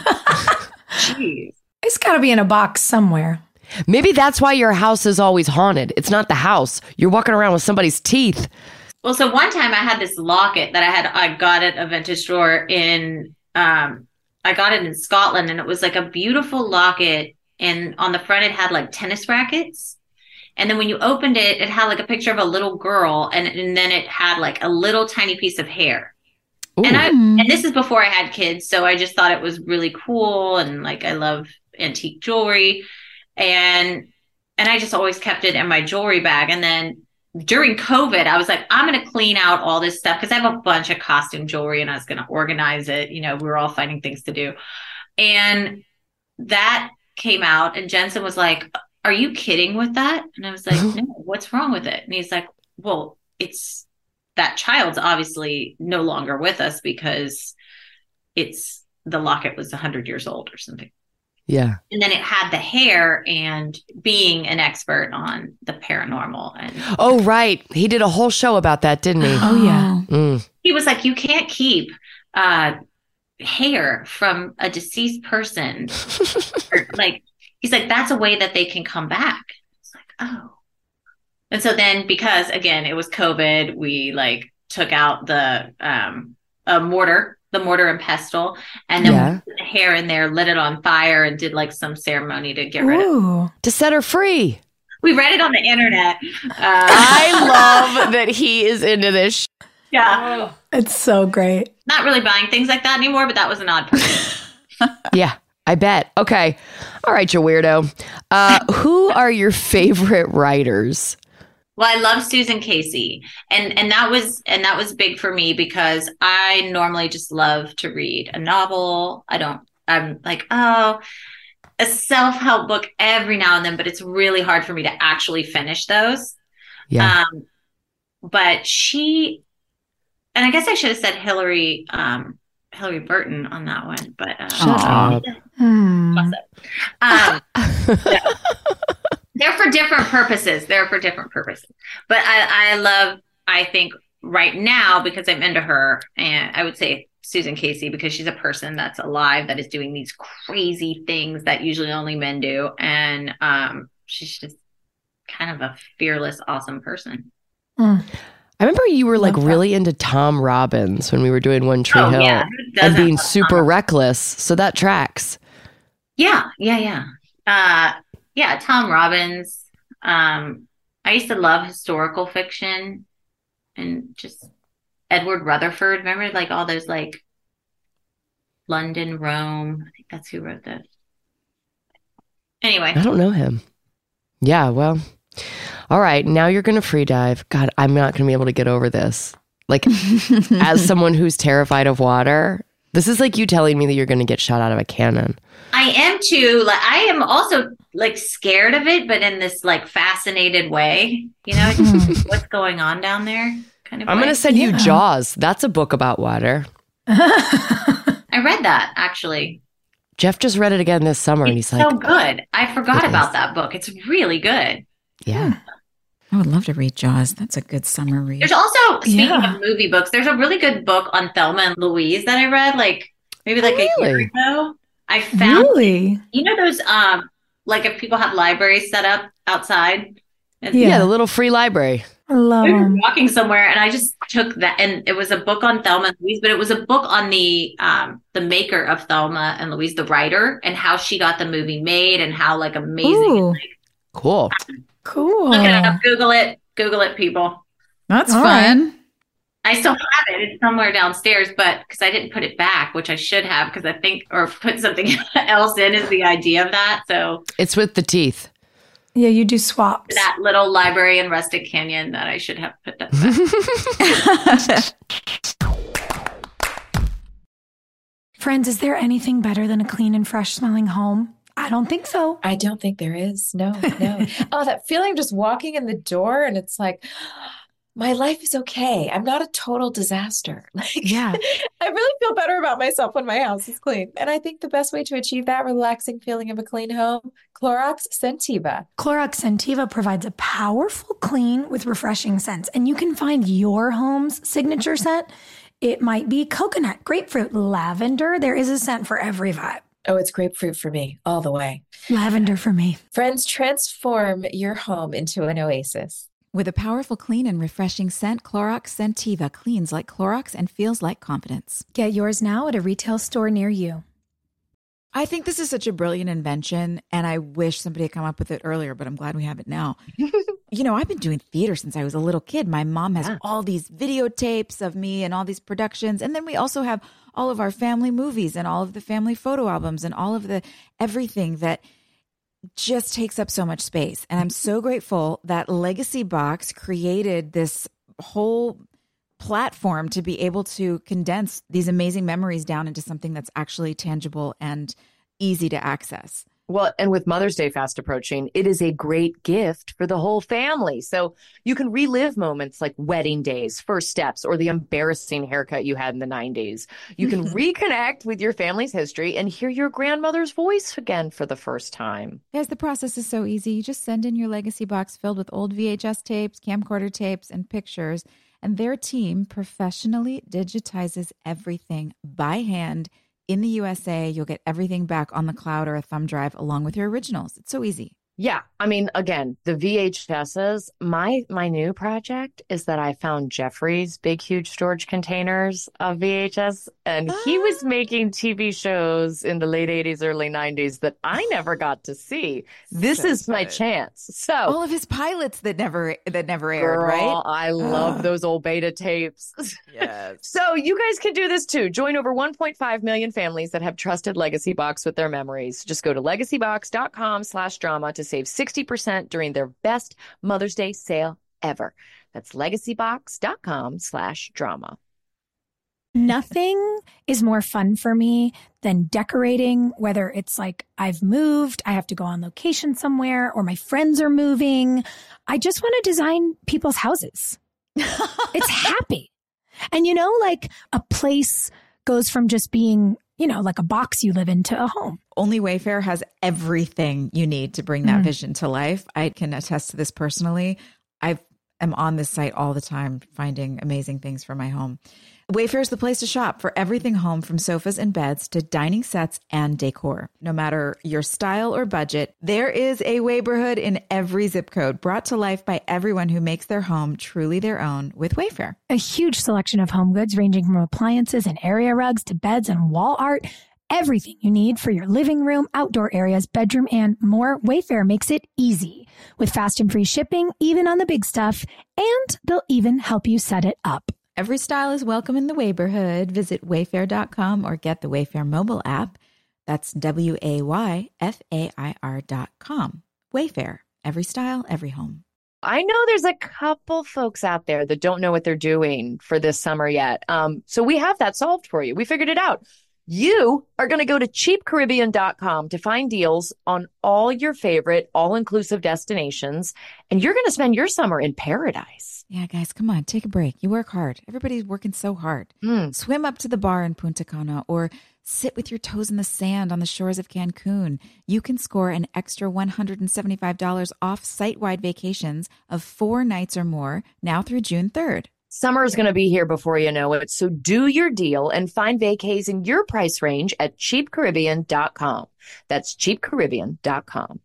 Jeez. It's got to be in a box somewhere. Maybe that's why your house is always haunted. It's not the house. You're walking around with somebody's teeth. Well, so one time I had this locket that I had, I got at a vintage store in, um, I got it in Scotland, and it was like a beautiful locket. And on the front, it had like tennis rackets. And then when you opened it, it had like a picture of a little girl, and, and then it had like a little tiny piece of hair. Ooh. And I, and this is before I had kids, so I just thought it was really cool, and like I love antique jewelry, and and I just always kept it in my jewelry bag. And then during COVID, I was like, I'm going to clean out all this stuff because I have a bunch of costume jewelry, and I was going to organize it. You know, we were all finding things to do, and that came out, and Jensen was like, "Are you kidding with that?" And I was like, "No, what's wrong with it?" And he's like, "Well, it's." That child's obviously no longer with us because it's the locket was one hundred years old or something. Yeah. And then it had the hair, and being an expert on the paranormal. And Oh, right. He did a whole show about that, didn't he? Oh, yeah. Mm. he was like, you can't keep uh, hair from a deceased person. Or, like, he's like, that's a way that they can come back. It's like, oh. And so then, because again, it was COVID, we like took out the um, a mortar, the mortar and pestle, and then Yeah. we put the hair in there, lit it on fire, and did like some ceremony to get rid of it. Ooh. To set her free. We read it on the internet. Uh, I love that he is into this. sh- yeah, It's so great. not really buying things like that anymore, but that was an odd purchase. Yeah, I bet. Okay. All right, you weirdo. Uh, who are your favorite writers? Well, I love Susan Casey, and and that was and that was big for me because I normally just love to read a novel. I don't. I'm like, oh, a self-help book every now and then, but it's really hard for me to actually finish those. Yeah. Um, but she, and I guess I should have said Hillary, um, Hillary Burton on that one. But uh, Shut up. Hmm. What's up? Um, yeah. They're for different purposes. They're for different purposes. But I, I love, I think right now, because I'm into her, and I would say Susan Casey, because she's a person that's alive that is doing these crazy things that usually only men do. And um, she's just kind of a fearless, awesome person. Mm. I remember you were like Love that. really into Tom Robbins when we were doing One Tree Oh, Hill yeah. Who and doesn't being love super Tom? reckless. So that tracks. Yeah, yeah, yeah. Uh, yeah, Tom Robbins. Um, I used to love historical fiction and just Edward Rutherford. Remember like all those like London, Rome. I think that's who wrote that. Anyway. I don't know him. Yeah, well, all right. Now you're going to free dive. God, I'm not going to be able to get over this. Like, as someone who's terrified of water, this is like you telling me that you're going to get shot out of a cannon. I am too. Like I am also like scared of it, but in this like fascinated way. You know, just what's going on down there? Kind of. I'm way. going to send you Yeah. Jaws. That's a book about water. I read that actually. Jeff just read it again this summer, and It's he's like, so good. I forgot It about is. that book. It's really good. yeah. I would love to read Jaws. That's a good summer read. There's also, speaking Yeah. of movie books, there's a really good book on Thelma and Louise that I read, like maybe like a year Really? ago. I found, Really? you know, those, um, like if people have libraries set up outside. And yeah. Yeah. the little free library. I love we were them. walking somewhere and I just took that, and it was a book on Thelma and Louise, but it was a book on the um the maker of Thelma and Louise, the writer, and how she got the movie made and how like amazing. Ooh. Like, Cool. Cool. Look it up. Google it. Google it, people. That's All fun. right. I still have it. It's somewhere downstairs, but because I didn't put it back, which I should have, because I think, or put something else in is the idea of that. So It's with the teeth. Yeah, you do swaps. that little library in Rustic Canyon that I should have put that back. Friends, is there anything better than a clean and fresh smelling home? I don't think so. I don't think there is. No, no. Oh, that feeling just walking in the door and it's like, my life is okay. I'm not a total disaster. Like, Yeah. I really feel better about myself when my house is clean. And I think the best way to achieve that relaxing feeling of a clean home, Clorox Scentiva. Clorox Scentiva provides a powerful clean with refreshing scents, and you can find your home's signature scent. It might be coconut, grapefruit, lavender. There is a scent for every vibe. Oh, it's grapefruit for me all the way. Lavender for me. Friends, transform your home into an oasis. With a powerful, clean, and refreshing scent, Clorox Scentiva cleans like Clorox and feels like confidence. Get yours now at a retail store near you. I think this is such a brilliant invention, and I wish somebody had come up with it earlier, but I'm glad we have it now. You know, I've been doing theater since I was a little kid. My mom has Yeah. all these videotapes of me and all these productions, and then we also have all of our family movies and all of the family photo albums and all of the everything that just takes up so much space. And I'm so grateful that Legacy Box created this whole platform to be able to condense these amazing memories down into something that's actually tangible and easy to access. Well, and with Mother's Day fast approaching, it is a great gift for the whole family. So you can relive moments like wedding days, first steps, or the embarrassing haircut you had in the nineties. You can reconnect with your family's history and hear your grandmother's voice again for the first time. Guys, the process is so easy. You just send in your Legacy Box filled with old V H S tapes, camcorder tapes, and pictures, and their team professionally digitizes everything by hand. In the U S A, you'll get everything back on the cloud or a thumb drive along with your originals. It's so easy. Yeah, I mean, again, the V H Ss, my my new project is that I found Jeffrey's big, huge storage containers of V H S, and he was making T V shows in the late eighties, early nineties that I never got to see. This So is my good. chance. So, All of his pilots that never that never aired, girl, right? I love those old beta tapes. Yes. So you guys can do this too. Join over one point five million families that have trusted Legacy Box with their memories. Just go to legacybox.com slash drama to save sixty percent during their best Mother's Day sale ever. That's legacybox.com slash drama. Nothing is more fun for me than decorating, whether it's like I've moved, I have to go on location somewhere, or my friends are moving. I just want to design people's houses. It's happy. And you know, like a place goes from just being, you know, like a box you live in to a home. Only Wayfair has everything you need to bring that Mm. vision to life. I can attest to this personally. I am on this site all the time, finding amazing things for my home. Wayfair is the place to shop for everything home, from sofas and beds to dining sets and decor. No matter your style or budget, there is a Wayborhood in every zip code, brought to life by everyone who makes their home truly their own with Wayfair. A huge selection of home goods ranging from appliances and area rugs to beds and wall art. Everything you need for your living room, outdoor areas, bedroom, and more. Wayfair makes it easy with fast and free shipping, even on the big stuff, and they'll even help you set it up. Every style is welcome in the Wayborhood. Visit wayfair dot com or get the Wayfair mobile app. That's W A Y F A I R dot com. Wayfair. Every style, every home. I know there's a couple folks out there that don't know what they're doing for this summer yet. Um, so we have that solved for you. We figured it out. You are going to go to cheap caribbean dot com to find deals on all your favorite all-inclusive destinations, and you're going to spend your summer in paradise. Yeah, guys, come on, take a break. You work hard. Everybody's working so hard. Mm. Swim up to the bar in Punta Cana or sit with your toes in the sand on the shores of Cancun. You can score an extra one hundred seventy-five dollars off site-wide vacations of four nights or more now through June third. Summer is going to be here before you know it, so do your deal and find vacays in your price range at cheap caribbean dot com. That's cheap caribbean dot com.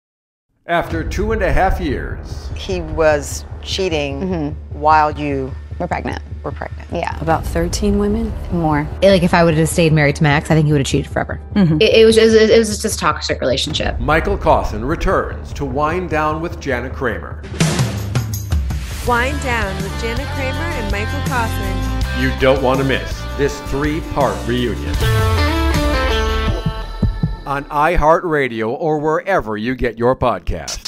After two and a half years, He was cheating Mm-hmm. while you We're pregnant. We're pregnant. Yeah. About thirteen women? More. Like if I would have stayed married to Max, I think he would have cheated forever. Mm-hmm. It, it was just, it was just a toxic relationship. Michael Cawthon returns to Wind Down with Jana Kramer. Wind Down with Jana Kramer and Michael Cawthon. You don't want to miss this three-part reunion. On iHeartRadio or wherever you get your podcasts.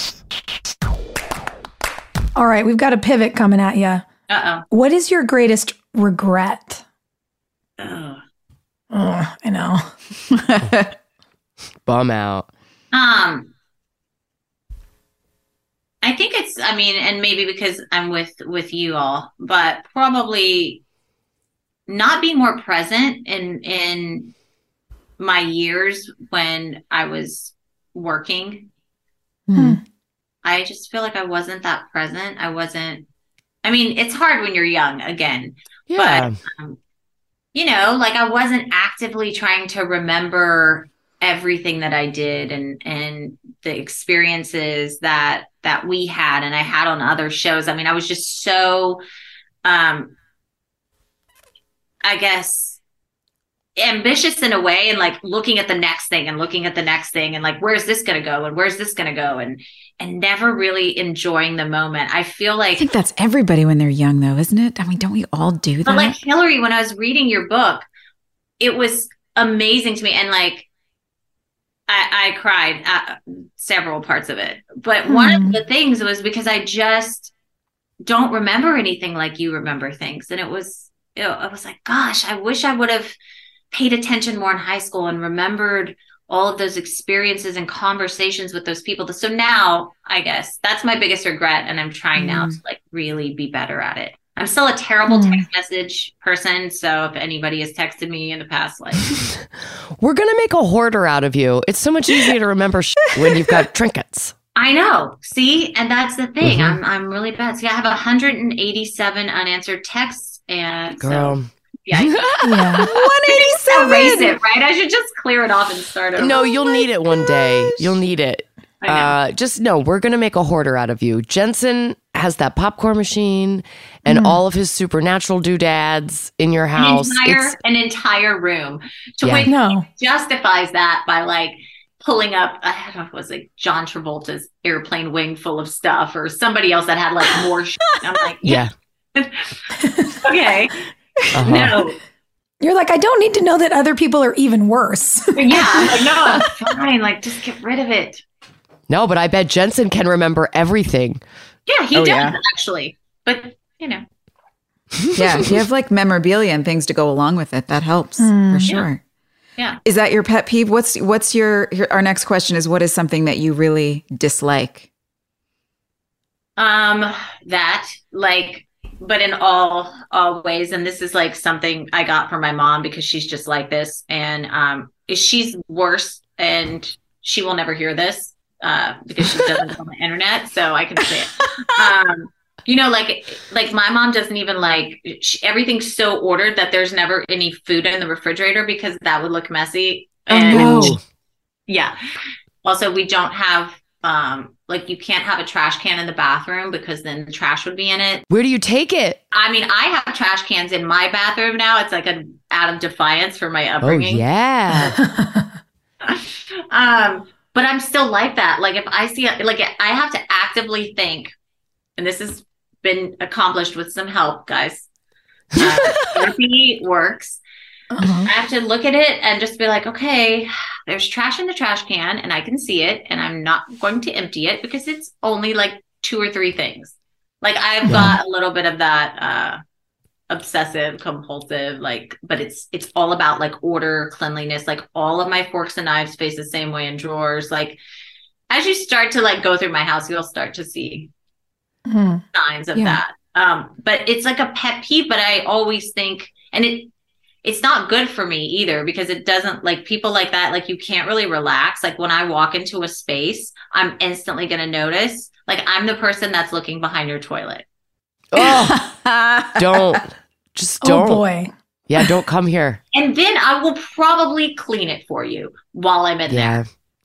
All right, we've got a pivot coming at you. Uh-oh. What is your greatest regret? Oh, oh I know. Bum out. Um, I think it's, I mean, and maybe because I'm with, with you all, but probably not being more present in, in my years when I was working. Hmm. I just feel like I wasn't that present. I wasn't, I mean, it's hard when you're young again, Yeah. but, um, you know, like I wasn't actively trying to remember everything that I did and, and the experiences that, that we had and I had on other shows. I mean, I was just so, um, I guess, ambitious in a way and like looking at the next thing and looking at the next thing and like, where's this going to go? And where's this going to go? And, and never really enjoying the moment. I feel like, I think that's everybody when they're young though, isn't it? I mean, don't we all do that? but like Hillary, when I was reading your book, it was amazing to me. And like, I, I cried at several parts of it, but mm. one of the things was because I just don't remember anything like you remember things. And it was, you know, I was like, gosh, I wish I would have paid attention more in high school and remembered all of those experiences and conversations with those people. So now I guess that's my biggest regret. And I'm trying mm. now to like really be better at it. I'm still a terrible mm. text message person. So if anybody has texted me in the past, like, we're going to make a hoarder out of you. It's so much easier to remember shit when you've got trinkets. I know. See, and that's the thing. Mm-hmm. I'm, I'm really bad. See, I have one hundred eighty-seven unanswered texts and Girl. So yeah, yeah. one eighty-seven. Erase it, right? I should just clear it off and start over. No, you'll need it one day. You'll need it. Uh, just no, we're going to make a hoarder out of you. Jensen has that popcorn machine and mm. all of his supernatural doodads in your house. An entire, it's, an entire room. To Yeah. which No. he justifies that by like pulling up, I don't know if it was like John Travolta's airplane wing full of stuff or somebody else that had like more shit. I'm like, yeah. okay. Uh-huh. No. You're like, I don't need to know that other people are even worse. Yeah. I'm like, no, I'm fine. Like, just get rid of it. No, but I bet Jensen can remember everything. Yeah, he Oh, does yeah. actually. But, you know. Yeah, if you have like memorabilia and things to go along with it, that helps Mm. for sure. Yeah. Is that your pet peeve? What's what's your, your our next question is what is something that you really dislike? Um, that like, but in all all ways, and this is like something I got from my mom because she's just like this, and um, she's worse, and she will never hear this uh, because she doesn't go on the internet, so I can say it. Um, you know, like like my mom doesn't even like she, everything's so ordered that there's never any food in the refrigerator because that would look messy. And Oh, no. yeah. Also, we don't have um like you can't have a trash can in the bathroom because then the trash would be in it. Where do you take it? I mean, I have trash cans in my bathroom now. It's like an out of defiance for my Oh, upbringing. yeah. um, but I'm still like that. Like if I see like I have to actively think, and this has been accomplished with some help, guys. Uh, therapy works. Uh-huh. I have to look at it and just be like, okay, there's trash in the trash can and I can see it and I'm not going to empty it because it's only like two or three things. Like I've Yeah. got a little bit of that uh, obsessive compulsive, like, but it's, it's all about like order, cleanliness, like all of my forks and knives face the same way in drawers. Like as you start to like go through my house, you'll start to see Mhm. signs of Yeah. that. Um, but it's like a pet peeve, but I always think, and it, it's not good for me either because it doesn't like people like that. Like you can't really relax. Like when I walk into a space, I'm instantly going to notice, like I'm the person that's looking behind your toilet. Oh, don't. Just don't. Oh boy. Yeah, don't come here. And then I will probably clean it for you while I'm in Yeah. there.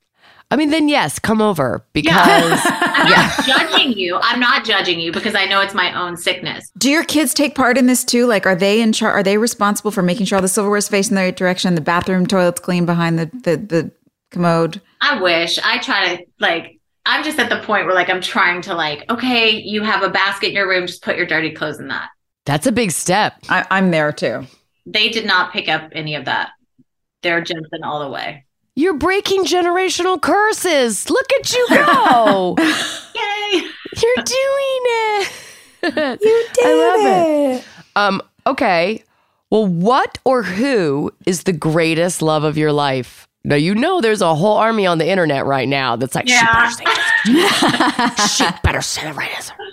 I mean, then yes, come over because I'm not judging you. I'm not judging you because I know it's my own sickness. Do your kids take part in this too? Like, are they in charge? Are they responsible for making sure all the silverware is facing the right direction, the bathroom toilet's clean behind the, the, the commode? I wish. I try to, like, I'm just at the point where, like, I'm trying to, like, okay, you have a basket in your room, just put your dirty clothes in that. That's a big step. I, I'm there too. They did not pick up any of that. They're Jensen all the way. You're breaking generational curses. Look at you go. Yay. You're doing it. You did I love it. it. Um, okay. Well, what or who is the greatest love of your life? Now, you know there's a whole army on the internet right now that's like, Yeah. she better say it. She better say the right answer.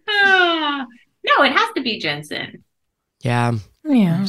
Uh, no, it has to be Jensen. Yeah. Yeah.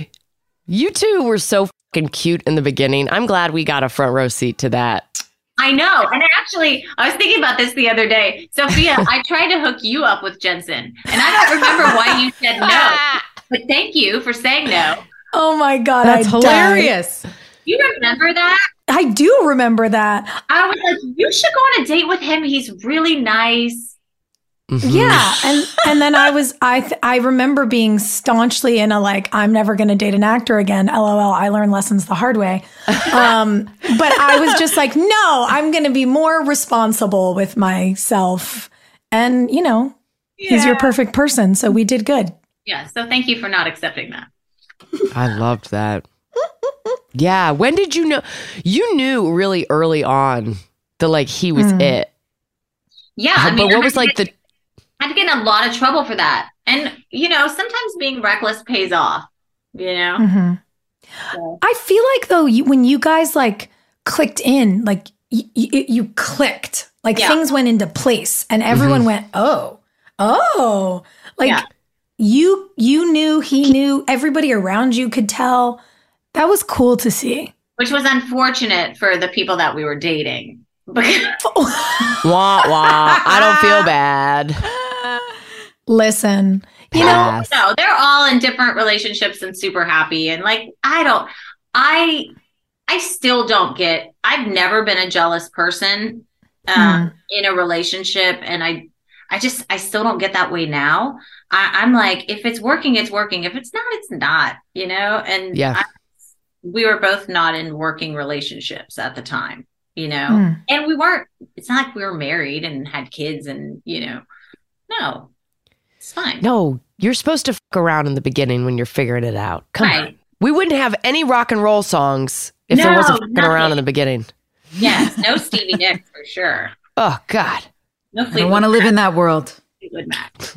You two were so fucking cute in the beginning. I'm glad we got a front row seat to that. I know. And actually, I was thinking about this the other day. Sophia, I tried to hook you up with Jensen. And I don't remember why you said no. But thank you for saying no. Oh my God. That's I hilarious. died. You remember that? I do remember that. I was like, you should go on a date with him. He's really nice. Mm-hmm. Yeah, and and then I was I th- I remember being staunchly in a like I'm never going to date an actor again. LOL. I learned lessons the hard way. Um, but I was just like, no, I'm going to be more responsible with myself. And you know, he's your Yeah. perfect person, so we did good. Yeah. So thank you for not accepting that. I loved that. Yeah. When did you know? You knew really early on that like he was Mm. it. Yeah. I But mean, what I was had like to- the I had to get in a lot of trouble for that. And, you know, sometimes being reckless pays off, you know? Mhm. So- I feel like though, you, when you guys like clicked in, like y- y- you clicked, like Yeah. things went into place, and everyone Mhm. went, oh, oh, like Yeah. you you knew, he knew, everybody around you could tell. That was cool to see. Which was unfortunate for the people that we were dating. wah wah? I don't feel bad. Listen, you know, Pass. No, they're all in different relationships and super happy. And like, I don't, I, I still don't get, I've never been a jealous person um, in a relationship. And I, I just, I still don't get that way now. I, I'm like, if it's working, it's working. If it's not, it's not, you know? And Yeah. I, we were both not in working relationships at the time, you know? Mm. And we weren't, it's not like we were married and had kids and, you know, no, it's fine. No, you're supposed to fuck around in the beginning when you're figuring it out. Come on. Right. We wouldn't have any rock and roll songs if there No, wasn't fucking around nothing. in the beginning. Yes, no Stevie Nicks for sure. Oh, God. No I don't Fleetwood want to live Mac. in that world. Fleetwood Mac.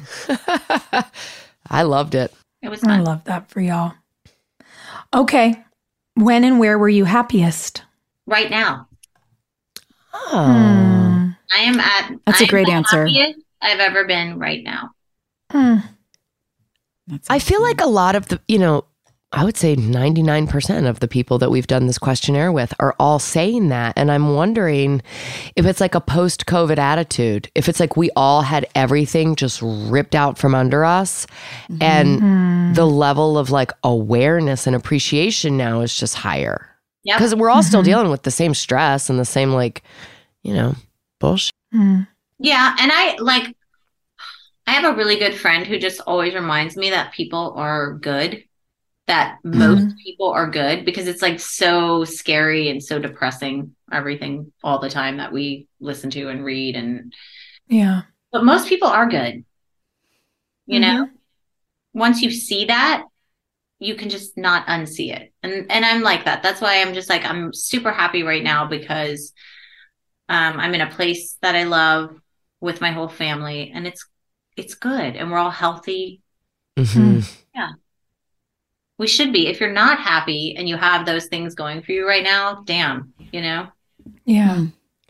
I loved it. It was I fun. love that for y'all. Okay. When and where were you happiest? Right now, Oh. Hmm. I am at. That's I a am great the answer. happiest I've ever been right now. Hmm. That's I feel like a lot of the, you know, I would say ninety-nine percent of the people that we've done this questionnaire with are all saying that. And I'm wondering if it's like a post COVID attitude, if it's like we all had everything just ripped out from under us and the level of like awareness and appreciation now is just higher. Yep. Because we're all still dealing with the same stress and the same, like, you know, bullshit. Hmm. Yeah, and I like. I have a really good friend who just always reminds me that people are good. That most people are good because it's like so scary and so depressing. Everything all the time that we listen to and read and. Yeah. But most people are good. You know, once you see that, you can just not unsee it. And and I'm like that. That's why I'm just like, I'm super happy right now because um, I'm in a place that I love with my whole family and it's it's good and we're all healthy. Mm-hmm. Yeah. We should be. If you're not happy and you have those things going for you right now, damn, you know? Yeah.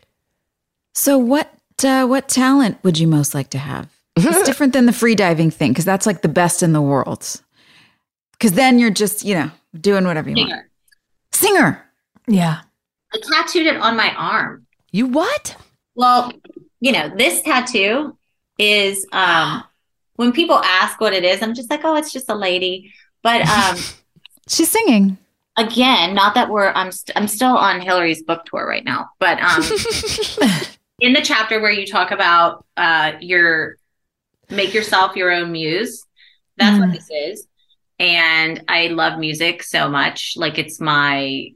So what uh, what talent would you most like to have? It's different than the free diving thing because that's like the best in the world. Because then you're just, you know, doing whatever you want. Singer. Singer. Yeah. I tattooed it on my arm. You what? Well, you know, this tattoo is um when people ask what it is, I'm just like, oh, it's just a lady. But um She's singing. again, not that we're I'm st- I'm still on Hillary's book tour right now, but um, in the chapter where you talk about uh, your make yourself your own muse, that's mm. what this is. And I love music so much, like it's my,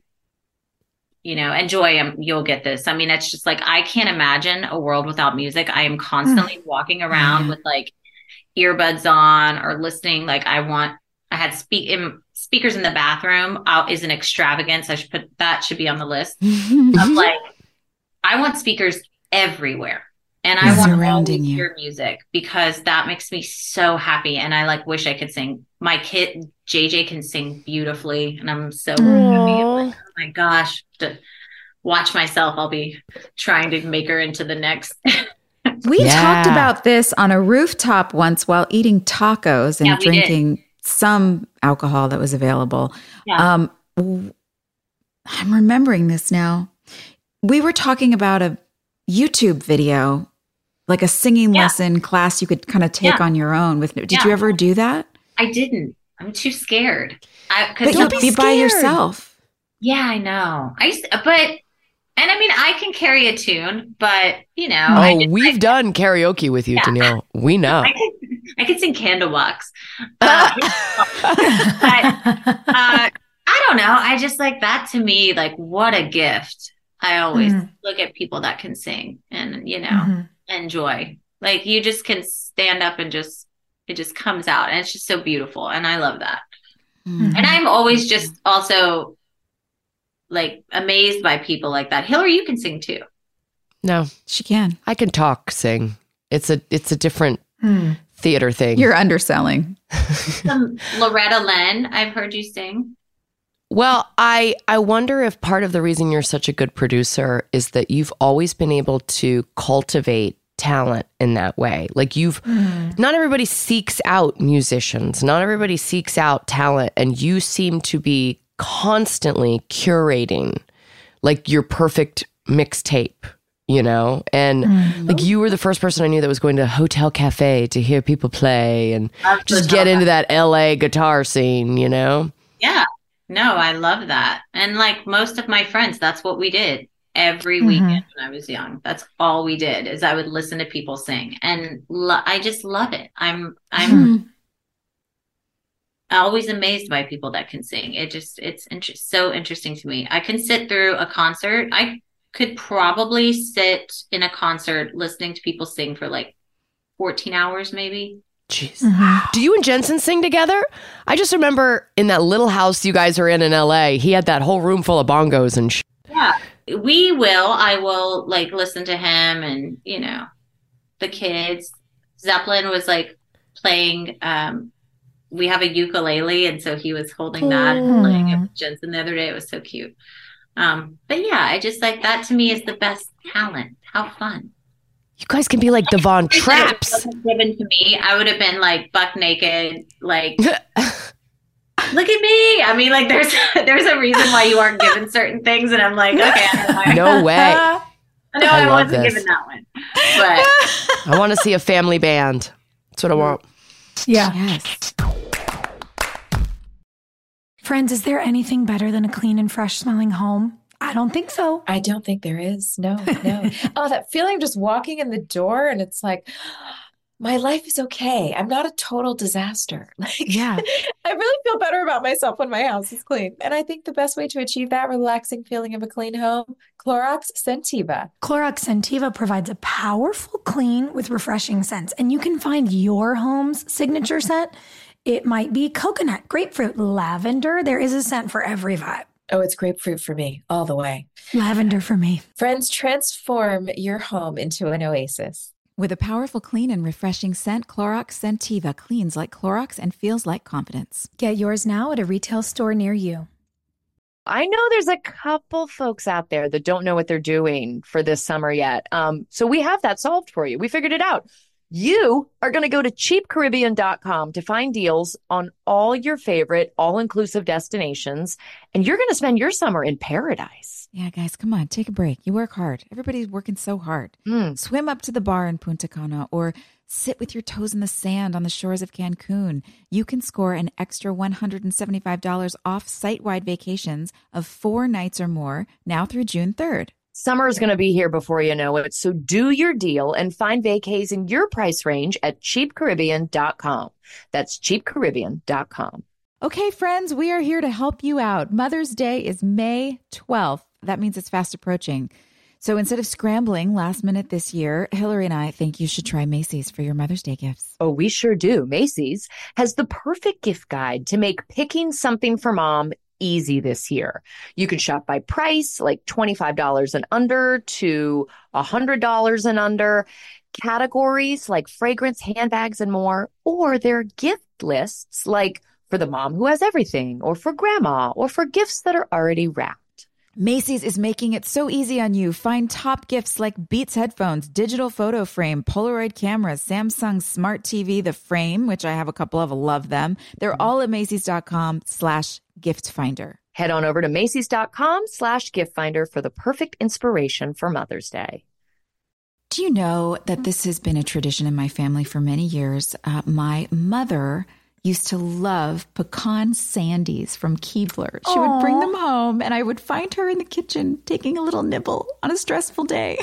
you know, and Joy, um, you'll get this. I mean, it's just like I can't imagine a world without music. I am constantly mm. walking around mm. with like earbuds on or listening. Like I want, I had speak in speakers in the bathroom uh, is an extravagance. I should put that should be on the list of like, I want speakers everywhere. And I want to always hear music because that makes me so happy. And I like wish I could sing. My kid, J J, can sing beautifully. And I'm so happy. I'm like, oh my gosh, to watch myself. I'll be trying to make her into the next. We Yeah. talked about this on a rooftop once while eating tacos and Yeah, we drinking did. some alcohol that was available. Yeah. Um, w- I'm remembering this now. We were talking about a YouTube video, like a singing Yeah. lesson class you could kind of take Yeah. on your own. With did Yeah. you ever do that? I didn't. I'm too scared. I, But you'd be, by yourself. Yeah, I know. I used to, but, and I mean, I can carry a tune, but you know, Oh, I, just, we've done karaoke with you, Yeah. Danielle. We know. I can, I can sing Candlebox. Uh, but, uh, I don't know. I just like that to me, like what a gift. I always Mhm. look at people that can sing and, you know, Mhm. enjoy. Like you just can stand up and just, it just comes out and it's just so beautiful. And I love that. Mhm. And I'm always just also like amazed by people like that. Hillary, you can sing too. No, She can. I can talk, sing. It's a it's a different Hmm. theater thing. You're underselling. Some Loretta Lynn, I've heard you sing. Well, I I wonder if part of the reason you're such a good producer is that you've always been able to cultivate talent in that way. Like you've not everybody seeks out musicians, not everybody seeks out talent, and you seem to be constantly curating like your perfect mixtape, you know? And like you were the first person I knew that was going to Hotel Cafe to hear people play and Love just Hotel get into Cafe. that L A guitar scene, you know? Yeah. No, I love that. And like most of my friends, that's what we did every Mhm. weekend when I was young. That's all we did is I would listen to people sing and lo- I just love it. I'm, I'm always amazed by people that can sing. It just, it's inter- so interesting to me. I can sit through a concert. I could probably sit in a concert listening to people sing for like fourteen hours, maybe. Jeez. Mhm. Do you and Jensen sing together? I just remember in that little house you guys are in in L A, he had that whole room full of bongos and sh- Yeah, we will. I will like listen to him and, you know, the kids. Zeppelin was like playing, um, we have a ukulele. And so he was holding that and playing it with Jensen the other day. It was so cute. Um, but yeah, I just like that to me is the best talent. How fun. You guys can be like the Von If it Trapps. wasn't given to me, I would have been like buck naked, like look at me. I mean, like there's there's a reason why you aren't given certain things, and I'm like, okay, I don't know. No way. I know I I, love wasn't this. given that one, but I want to see a family band. That's what I want. Yeah. Yes. Friends, is there anything better than a clean and fresh smelling home? I don't think so. I don't think there is. No, no. Oh, that feeling just walking in the door and it's like, my life is okay. I'm not a total disaster. Like, Yeah. I really feel better about myself when my house is clean. And I think the best way to achieve that relaxing feeling of a clean home, Clorox Scentiva. Clorox Scentiva provides a powerful clean with refreshing scents, and you can find your home's signature scent. It might be coconut, grapefruit, lavender. There is a scent for every vibe. Oh, it's grapefruit for me all the way. Lavender for me. Friends, transform your home into an oasis. With a powerful clean and refreshing scent, Clorox Scentiva cleans like Clorox and feels like confidence. Get yours now at a retail store near you. I know there's a couple folks out there that don't know what they're doing for this summer yet. Um, so we have that solved for you. We figured it out. You are going to go to cheap caribbean dot com to find deals on all your favorite all-inclusive destinations, and you're going to spend your summer in paradise. Yeah, guys, come on, take a break. You work hard. Everybody's working so hard. Mm. Swim up to the bar in Punta Cana or sit with your toes in the sand on the shores of Cancun. You can score an extra one hundred seventy-five dollars off site-wide vacations of four nights or more now through June third. Summer is going to be here before you know it, so do your deal and find vacays in your price range at cheap caribbean dot com. That's cheap caribbean dot com. Okay, friends, we are here to help you out. Mother's Day is May twelfth. That means it's fast approaching. So instead of scrambling last minute this year, Hillary and I think you should try Macy's for your Mother's Day gifts. Oh, we sure do. Macy's has the perfect gift guide to make picking something for mom easy this year. You can shop by price, like twenty-five dollars and under to one hundred dollars and under, categories like fragrance, handbags, and more, or their gift lists like for the mom who has everything, or for grandma, or for gifts that are already wrapped. Macy's is making it so easy on you. Find top gifts like Beats headphones, digital photo frame, Polaroid cameras, Samsung Smart T V, the frame, which I have a couple of, love them. They're all at Macy's.com slash gift finder. Head on over to Macy's.com slash gift finder for the perfect inspiration for Mother's Day. Do you know that this has been a tradition in my family for many years? Uh, my mother used to love pecan sandies from Keebler. She Aww. would bring them home and I would find her in the kitchen taking a little nibble on a stressful day.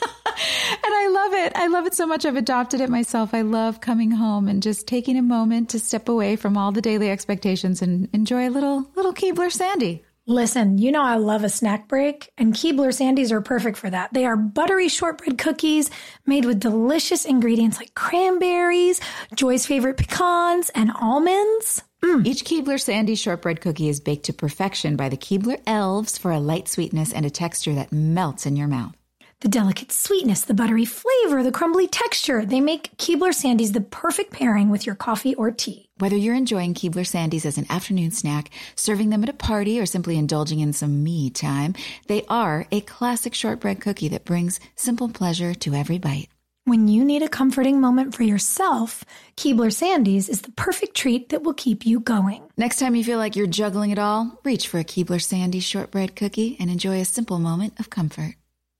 And I love it. I love it so much. I've adopted it myself. I love coming home and just taking a moment to step away from all the daily expectations and enjoy a little, little Keebler sandy. Listen, you know I love a snack break, and Keebler Sandies are perfect for that. They are buttery shortbread cookies made with delicious ingredients like cranberries, Joy's favorite pecans, and almonds. Mm. Each Keebler Sandy shortbread cookie is baked to perfection by the Keebler elves for a light sweetness and a texture that melts in your mouth. The delicate sweetness, the buttery flavor, the crumbly texture, they make Keebler Sandies the perfect pairing with your coffee or tea. Whether you're enjoying Keebler Sandies as an afternoon snack, serving them at a party, or simply indulging in some me time, they are a classic shortbread cookie that brings simple pleasure to every bite. When you need a comforting moment for yourself, Keebler Sandies is the perfect treat that will keep you going. Next time you feel like you're juggling it all, reach for a Keebler Sandies shortbread cookie and enjoy a simple moment of comfort.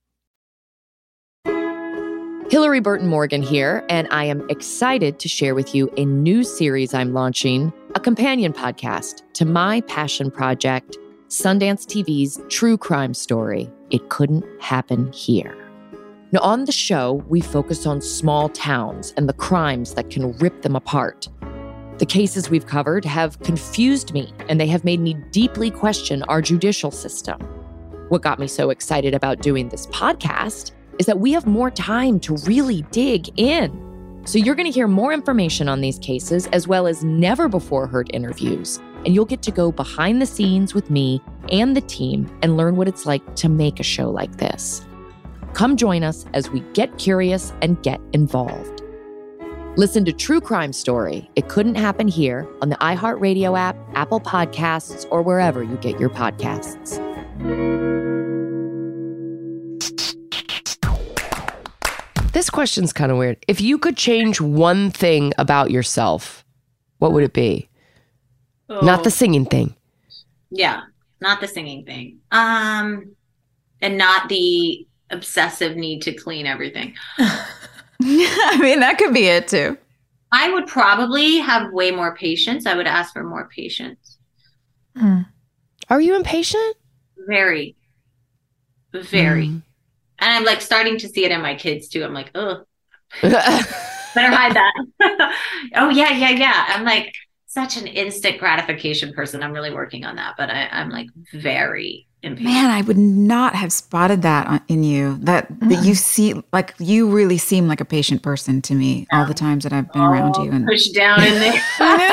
Hillary Burton Morgan here, and I am excited to share with you a new series I'm launching, a companion podcast to my passion project, Sundance T V's true crime story, It Couldn't Happen Here. Now, on the show, we focus on small towns and the crimes that can rip them apart. The cases we've covered have confused me, and they have made me deeply question our judicial system. What got me so excited about doing this podcast is that we have more time to really dig in. So you're going to hear more information on these cases, as well as never-before-heard interviews, and you'll get to go behind the scenes with me and the team and learn what it's like to make a show like this. Come join us as we get curious and get involved. Listen to True Crime Story, It Couldn't Happen Here on the iHeartRadio app, Apple Podcasts, or wherever you get your podcasts. This question's kind of weird. If you could change one thing about yourself, what would it be? Oh. Not the singing thing. Yeah, not the singing thing. Um, and not the obsessive need to clean everything. I mean, that could be it too. I would probably have way more patience. I would ask for more patience. Mm. Are you impatient? Very. Very. Mm. And I'm like starting to see it in my kids too. I'm like, oh, better hide that. Oh, yeah, yeah, yeah. I'm like such an instant gratification person. I'm really working on that. But I, I'm like very impatient. Man, I would not have spotted that on- in you. That, that you see, like, you really seem like a patient person to me all the times that I've been oh, around you. And push down in there.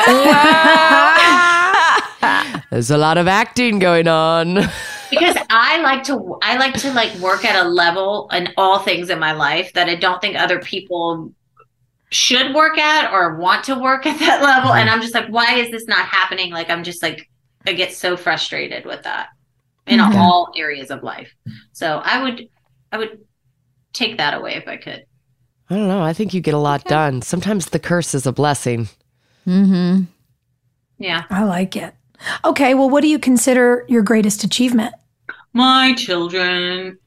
There's a lot of acting going on. Because I like to, I like to like work at a level in all things in my life that I don't think other people should work at or want to work at that level. And I'm just like, why is this not happening? Like, I'm just like, I get so frustrated with that in Mm-hmm. all areas of life. So I would, I would take that away if I could. I don't know. I think you get a lot done. Sometimes the curse is a blessing. Mm-hmm. Yeah. I like it. Okay, well, what do you consider your greatest achievement? My children.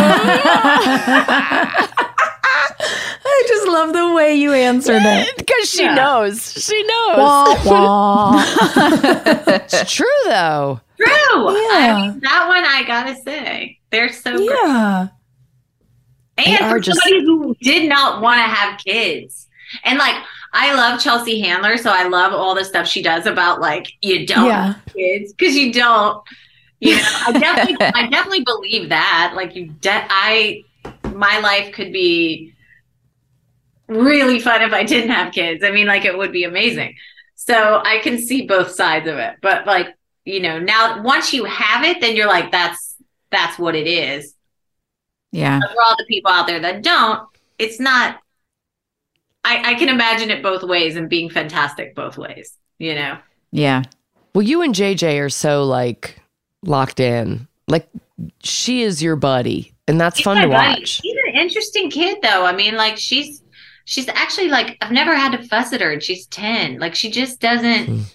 I just love the way you answered it. Because she Yeah. knows. She knows. Wah, wah. It's true, though. True. I Yeah. mean, that one I gotta say. They're so great. Yeah. They And are for just- somebody who did not want to have kids. And like, I love Chelsea Handler, so I love all the stuff she does about like, you don't Yeah. have kids because you don't. You know, I definitely, I definitely believe that. Like, you, de- I, my life could be really fun if I didn't have kids. I mean, like, it would be amazing. So I can see both sides of it. But like, you know, now once you have it, then you're like, that's that's what it is. Yeah. But for all the people out there that don't, it's not. I, I can imagine it both ways and being fantastic both ways. You know. Yeah. Well, you and J J are so like locked in. Like she is your buddy, and that's She's fun my to buddy. watch. She's an interesting kid, though. I mean, like she's she's actually like I've never had to fuss at her, and she's ten. Like she just doesn't.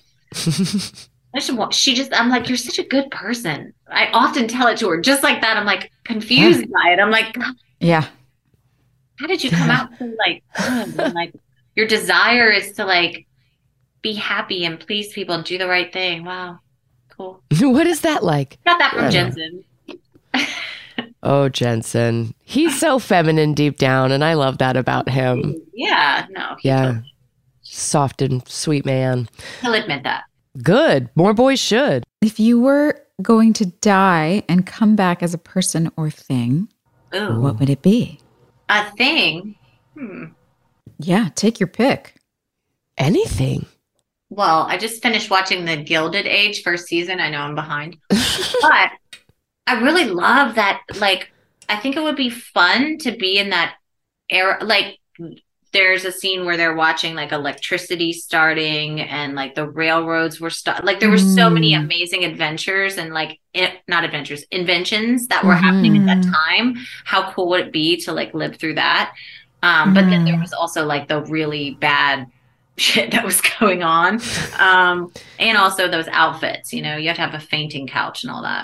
I should wa- she just I'm like, you're such a good person. I often tell it to her just like that. I'm like confused by it. I'm like, God, Yeah. how did you come out so like good? And, like your desire is to like be happy and please people and do the right thing. Wow, cool. What is that like? Got that from I don't know. Jensen. Oh, Jensen. He's so feminine deep down, and I love that about him. Yeah, no, Yeah. Soft and sweet man. he'll admit that. Good. More boys should. If you were going to die and come back as a person or thing, Ooh, what would it be? a thing. Hmm. Yeah, take your pick. Anything. Well, I just finished watching the Gilded Age first season. I know I'm behind, but I really love that. Like, I think it would be fun to be in that era. Like, there's a scene where they're watching like electricity starting and like the railroads were start. Like, there were so many Mm. amazing adventures and like it, not adventures, inventions that were happening at that time. How cool would it be to like live through that? Um, but then there was also like the really bad shit that was going on. Um, and also those outfits, you know, you have to have a fainting couch and all that.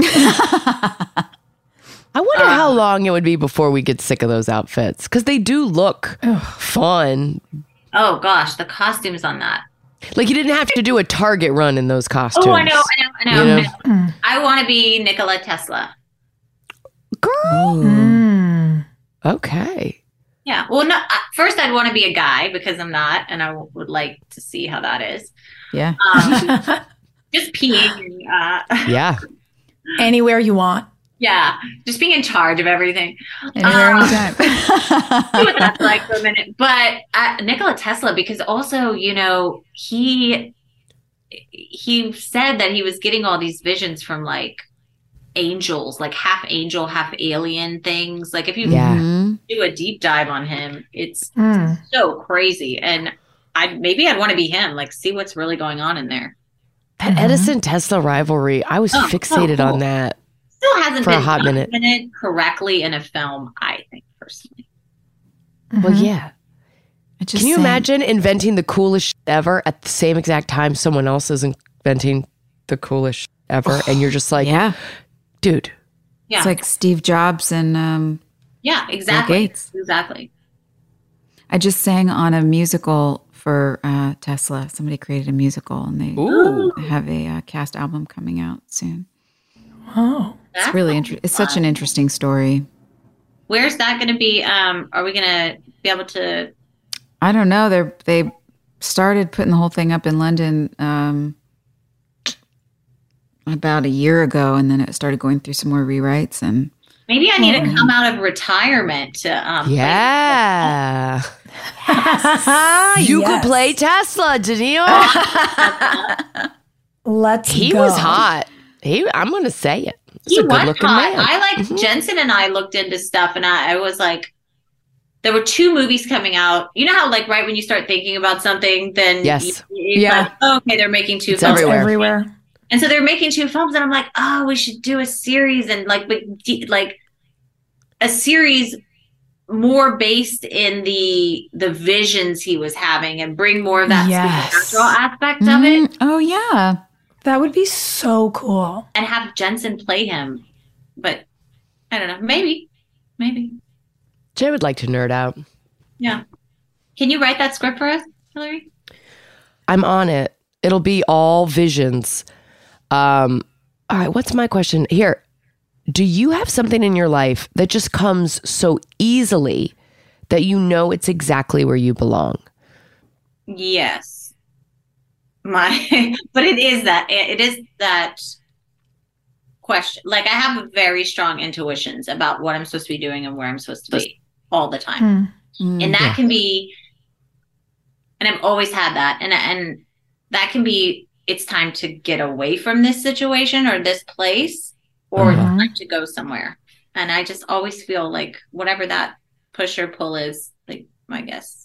I wonder Um, how long it would be before we get sick of those outfits because they do look fun. Oh gosh, the costumes on that. Like you didn't have to do a Target run in those costumes. Oh, I know, I know, I know. You I, know? know. I want to be Nikola Tesla. Girl. Mm. Okay. Yeah. Well, not uh, first. I'd want to be a guy because I'm not, and I w- would like to see how that is. Yeah. Um, just peeing. And, uh, Yeah. Anywhere you want. yeah, just being in charge of everything. Anywhere, Um, anytime. see what that's like for a minute. But uh, Nikola Tesla, because also, you know, he he said that he was getting all these visions from like angels, like half angel, half alien things. Like if you Yeah. Mhm. do a deep dive on him, it's Mm. so crazy. And I maybe I'd want to be him, like see what's really going on in there. That Edison Tesla rivalry, I was Oh, fixated oh, on cool. that. Still hasn't For a been hot minute. documented correctly in a film, I think personally. Well, yeah. I just Can you saying- imagine inventing the coolest shit ever at the same exact time someone else is inventing the coolest shit ever? And you're just like, Yeah. dude. Yeah. It's like Steve Jobs and um, Yeah, exactly. Gates. Exactly. I just sang on a musical for uh, Tesla. Somebody created a musical and they Ooh. have a uh, cast album coming out soon. Oh. It's That's really interesting. It's such an interesting story. Where's that going to be? Um, are we going to be able to? I don't know. They they started putting the whole thing up in London um, about a year ago, and then it started going through some more rewrites. And Maybe I need Mm-hmm. to come out of retirement to. Um, Yeah. Ah, You yes. could play Tesla, Daniil. Let's He go. was hot. He, I'm going to say it. He's He a good was looking hot. man. I like Mhm. Jensen and I looked into stuff, and I, I was like, there were two movies coming out. You know how, like, right when you start thinking about something, then Yes. you, it's Yeah. like, oh, okay, they're making two It's films. everywhere. Everywhere. And so they're making two films, and I'm like, oh, we should do a series and like, but de- like a series more based in the the visions he was having and bring more of that Yes. supernatural aspect of it. Mm, oh yeah. That would be so cool. And have Jensen play him. But I don't know. Maybe. Maybe. Jay would like to nerd out. Yeah. Can you write that script for us, Hillary? I'm on it. It'll be all visions. Um, all right, what's my question? Here, do you have something in your life that just comes so easily that you know it's exactly where you belong? Yes. My but it is that it is that question. Like I have very strong intuitions about what I'm supposed to be doing and where I'm supposed to be all the time. Hmm. And that Yeah. can be, and I've always had that. And and that can be, it's time to get away from this situation or this place, or it's Mhm. time to go somewhere. And I just always feel like whatever that push or pull is, like my guess.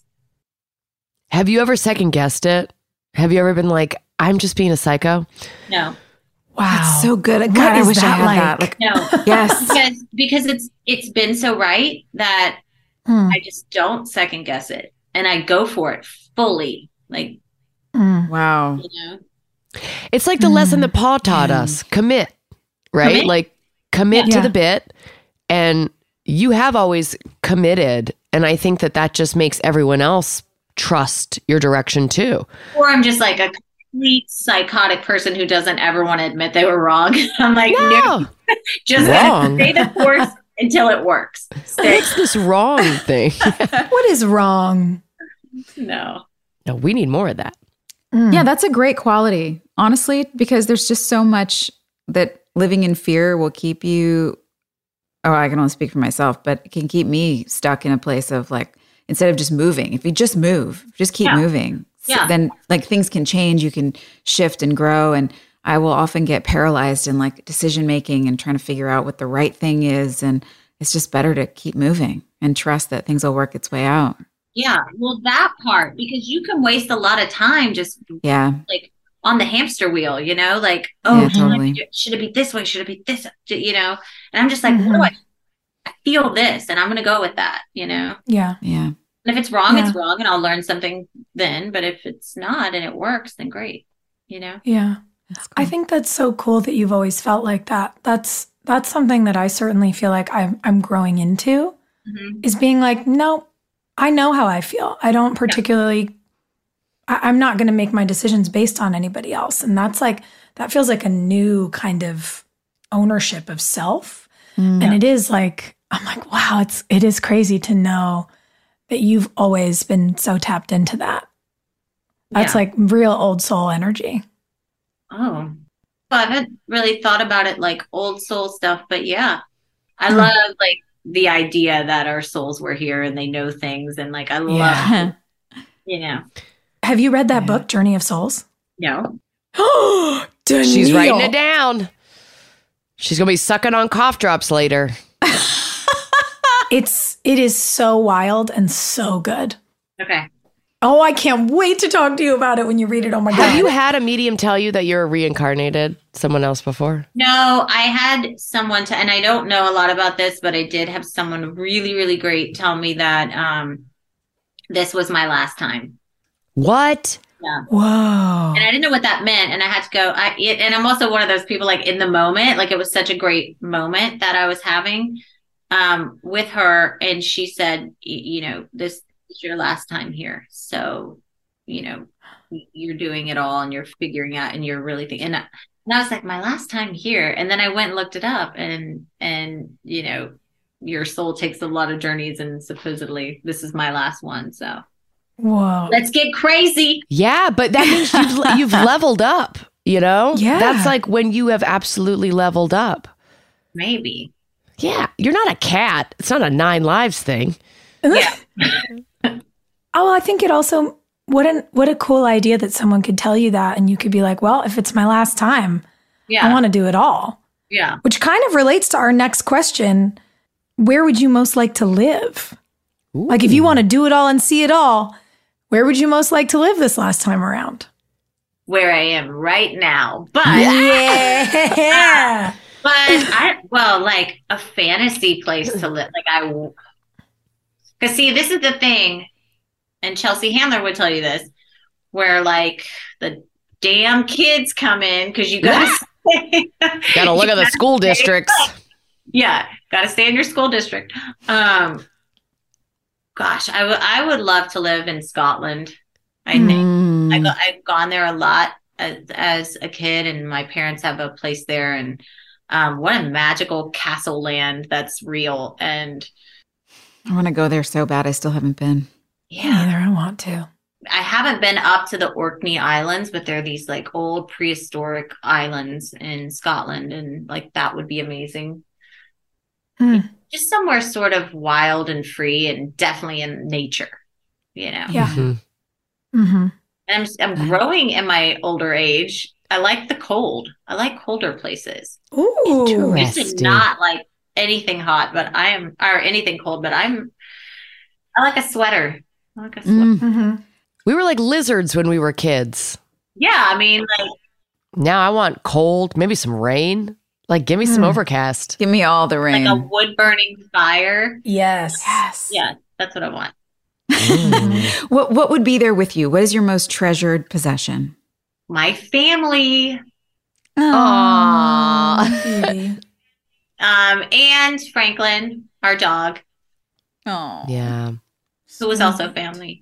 Have you ever second guessed it? Have you ever been like, I'm just being a psycho? No. Wow. That's so good. What God, I is wish I that had like? that. Like, No. yes. because because it's it's been so right that Hmm. I just don't second guess it. And I go for it fully. Like, Mm. Wow. you know. It's like the lesson that Paul taught us. Commit, right? Commit? Like commit Yeah. to the bit. And you have always committed. And I think that that just makes everyone else trust your direction too. Or I'm just like a complete psychotic person who doesn't ever want to admit they were wrong. I'm like, no, No, just Wrong. stay the course until it works. Stay. what's this wrong thing? What is wrong? No. No, we need more of that. Mm. Yeah, that's a great quality, honestly, because there's just so much that living in fear will keep you. Oh, I can only speak for myself, but it can keep me stuck in a place of like, instead of just moving, if you just move, just keep Yeah. moving, so Yeah. then like things can change, you can shift and grow. And I will often get paralyzed in like decision making and trying to figure out what the right thing is. And it's just better to keep moving and trust that things will work its way out. Yeah. Well, that part, because you can waste a lot of time just Yeah. like on the hamster wheel, you know, like, oh, Yeah, should I totally. be- should it be this way? Should it be this? You know, and I'm just like, what do I, I feel this and I'm going to go with that, you know? Yeah. Yeah. And if it's wrong, Yeah. it's wrong and I'll learn something then. But if it's not and it works, then great, you know? Yeah. I think that's so cool that you've always felt like that. That's that's something that I certainly feel like I'm I'm growing into Mhm. is being like, no, I know how I feel. I don't particularly I, I'm not gonna make my decisions based on anybody else. And that's like that feels like a new kind of ownership of self. Mm. And it is like, I'm like, wow, it's it is crazy to know that you've always been so tapped into that. That's Yeah. like real old soul energy. Oh, well, I haven't really thought about it like old soul stuff, but yeah, I Hmm. love like the idea that our souls were here and they know things. And like, I love, Yeah. you know, Have you read that book, Journey of Souls? no. She's Danielle. writing it down. She's going to be sucking on cough drops later. It's it is so wild and so good. Okay. Oh, I can't wait to talk to you about it when you read it. Oh my god. Have you had a medium tell you that you're reincarnated someone else before? No, I had someone to, and I don't know a lot about this, but I did have someone really, really great tell me that um, this was my last time. What? Yeah. Whoa. And I didn't know what that meant. And I had to go, I, it, and I'm also one of those people like in the moment, like it was such a great moment that I was having um, with her. And she said, y- you know, this is your last time here. So, you know, y- you're doing it all and you're figuring out and you're really thinking, and I, and I was like, my last time here. And then I went and looked it up and, and, you know, your soul takes a lot of journeys and supposedly this is my last one. So Whoa. let's get crazy. Yeah, but that means you've, you've leveled up, you know? Yeah. That's like when you have absolutely leveled up. Maybe. Yeah, you're not a cat. It's not a nine lives thing. Yeah. Oh, I think it also what an what a cool idea that someone could tell you that and you could be like, well, if it's my last time, Yeah. I want to do it all. Yeah. Which kind of relates to our next question. Where would you most like to live? Like if you want to do it all and see it all, where would you most like to live this last time around? Where I am right now. But Yeah. but I well, like a fantasy place to live. Like I Because see, this is the thing, and Chelsea Handler would tell you this, where like the damn kids come in because you gotta stay, gotta look at the school districts. Yeah, gotta stay in your school district. Um, gosh, I would I would love to live in Scotland. I think Mm. I go, I've gone there a lot as, as a kid, and my parents have a place there, and um, what a magical castle land that's real. And I want to go there so bad. I still haven't been. yeah, Either I want to. I haven't been up to the Orkney Islands, but they're these like old prehistoric islands in Scotland, and like that would be amazing. Hmm. Just somewhere sort of wild and free, and definitely in nature, you know. Yeah. Mm-hmm. Mm-hmm. And I'm I'm growing in my older age. I like the cold. I like colder places. Ooh. Usually Interesting. not like anything hot, but I am, or anything cold, but I'm, I like a sweater. I like a sweater. Mm. Mm-hmm. We were like lizards when we were kids. Yeah, I mean, like, Now I want cold, maybe some rain. Like, give me some Mm. overcast. Give me all the rain. like a wood burning fire. Yes. yes. Yeah, that's what I want. What What would be there with you? What is your most treasured possession? My family, Aww. Baby. um, and Franklin, our dog, Oh, Yeah. who was also family.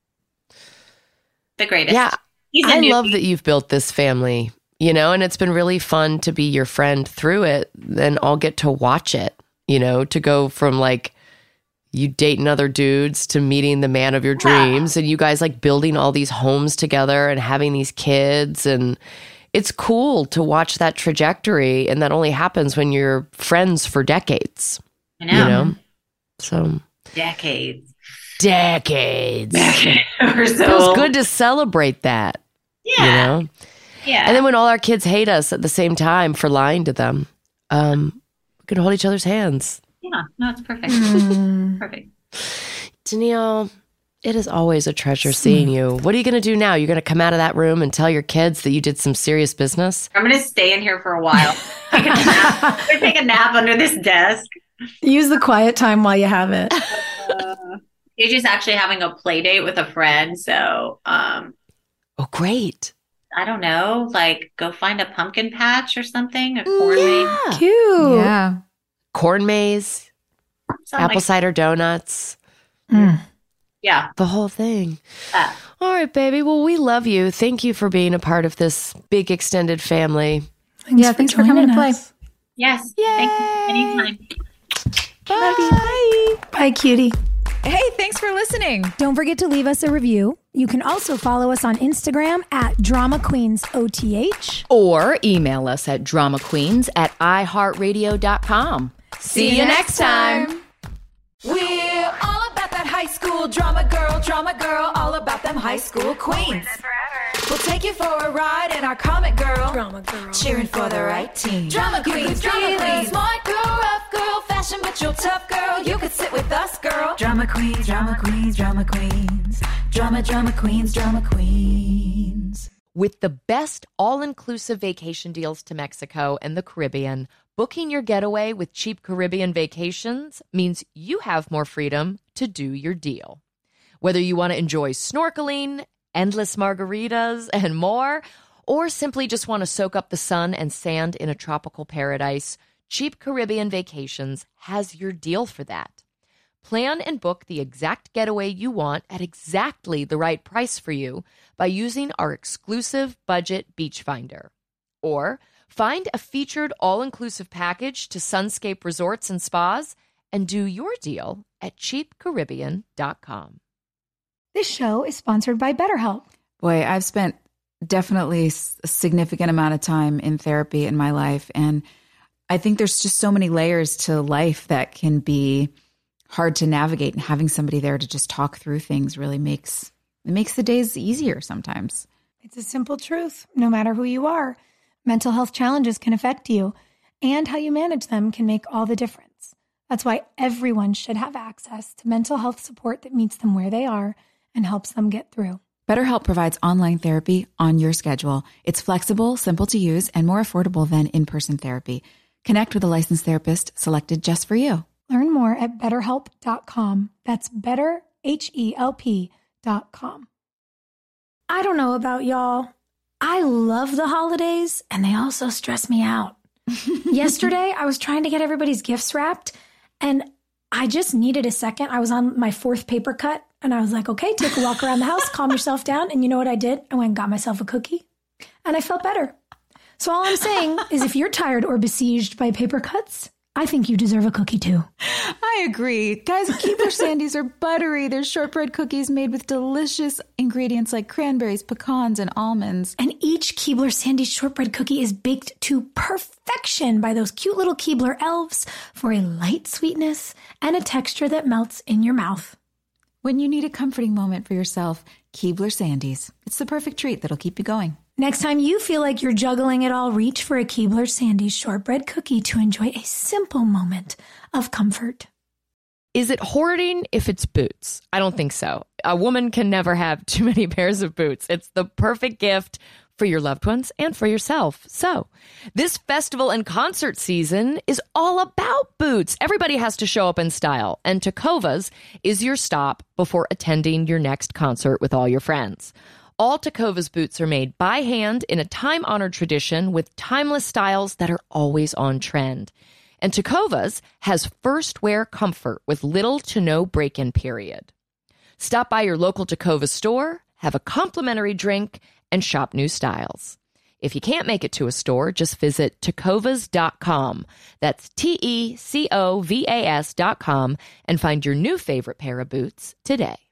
The greatest. Yeah. He's a I newbie. love that you've built this family, you know, and it's been really fun to be your friend through it and all get to watch it, you know, to go from like you dating other dudes to meeting the man of your dreams and you guys like building all these homes together and having these kids. And it's cool to watch that trajectory. And that only happens when you're friends for decades, I know. you know? So Decades. decades. Or so. Feels good to celebrate that. Yeah. You know? Yeah. And then when all our kids hate us at the same time for lying to them, um, we can hold each other's hands. Yeah. No, it's perfect. Mm. Perfect. Danielle, it is always a treasure seeing you. What are you going to do now? You're going to come out of that room and tell your kids that you did some serious business? I'm going to stay in here for a while. Take a nap. I'm gonna take a nap under this desk. Use the quiet time while you have it. Uh, He's just actually having a play date with a friend. So, um, Oh, great. I don't know, like go find a pumpkin patch or something, a corn maze. Yeah. Cute. yeah. Corn maze, Something apple like- cider donuts, Mm. Yeah. the whole thing. Uh, All right, baby. Well, we love you. Thank you for being a part of this big extended family. Thanks Yeah, for thanks for coming to joining play. yes. us. Thank you. Anytime. Bye. Bye, cutie. Hey, thanks for listening. Don't forget to leave us a review. You can also follow us on Instagram at Drama Queens O T H. Or email us at drama queens at i heart radio dot com. See you next time. We're all about that high school drama girl, drama girl, all about them high school queens. We'll take you for a ride in our comic girl, drama girl, cheering for the right team. Drama queens, drama queens, smart girl, rough girl, fashion but you're tough girl. You could sit with us, girl. Drama queens, drama queens, drama queens, drama, drama queens, drama queens. With the best all-inclusive vacation deals to Mexico and the Caribbean, booking your getaway with Cheap Caribbean Vacations means you have more freedom to do your deal. Whether you want to enjoy snorkeling, endless margaritas, and more, or simply just want to soak up the sun and sand in a tropical paradise, Cheap Caribbean Vacations has your deal for that. Plan and book the exact getaway you want at exactly the right price for you by using our exclusive budget beach finder. Or find a featured all-inclusive package to Sunscape Resorts and Spas and do your deal at cheap caribbean dot com. This show is sponsored by BetterHelp. Boy, I've spent definitely s- a significant amount of time in therapy in my life. And I think there's just so many layers to life that can be hard to navigate. And having somebody there to just talk through things really makes it makes the days easier sometimes. It's a simple truth. No matter who you are, mental health challenges can affect you, and how you manage them can make all the difference. That's why everyone should have access to mental health support that meets them where they are and helps them get through. BetterHelp provides online therapy on your schedule. It's flexible, simple to use, and more affordable than in-person therapy. Connect with a licensed therapist selected just for you. Learn more at better help dot com. That's better, H E L P dot com. I don't know about y'all. I love the holidays, and they also stress me out. Yesterday, I was trying to get everybody's gifts wrapped, and I just needed a second. I was on my fourth paper cut, and I was like, okay, take a walk around the house, calm yourself down. And you know what I did? I went and got myself a cookie, and I felt better. So all I'm saying is if you're tired or besieged by paper cuts, I think you deserve a cookie too. I agree. Guys, Keebler Sandies are buttery. They're shortbread cookies made with delicious ingredients like cranberries, pecans, and almonds. And each Keebler Sandies shortbread cookie is baked to perfection by those cute little Keebler elves for a light sweetness and a texture that melts in your mouth. When you need a comforting moment for yourself, Keebler Sandies. It's the perfect treat that'll keep you going. Next time you feel like you're juggling it all, reach for a Keebler Sandies shortbread cookie to enjoy a simple moment of comfort. Is it hoarding if it's boots? I don't think so. A woman can never have too many pairs of boots. It's the perfect gift for your loved ones and for yourself. So this festival and concert season is all about boots. Everybody has to show up in style, and Tecovas is your stop before attending your next concert with all your friends. All Tecovas boots are made by hand in a time-honored tradition with timeless styles that are always on trend. And Tecovas has first wear comfort with little to no break-in period. Stop by your local Tecovas store, have a complimentary drink, and shop new styles. If you can't make it to a store, just visit tecovas dot com. That's T E C O V A S dot com and find your new favorite pair of boots today.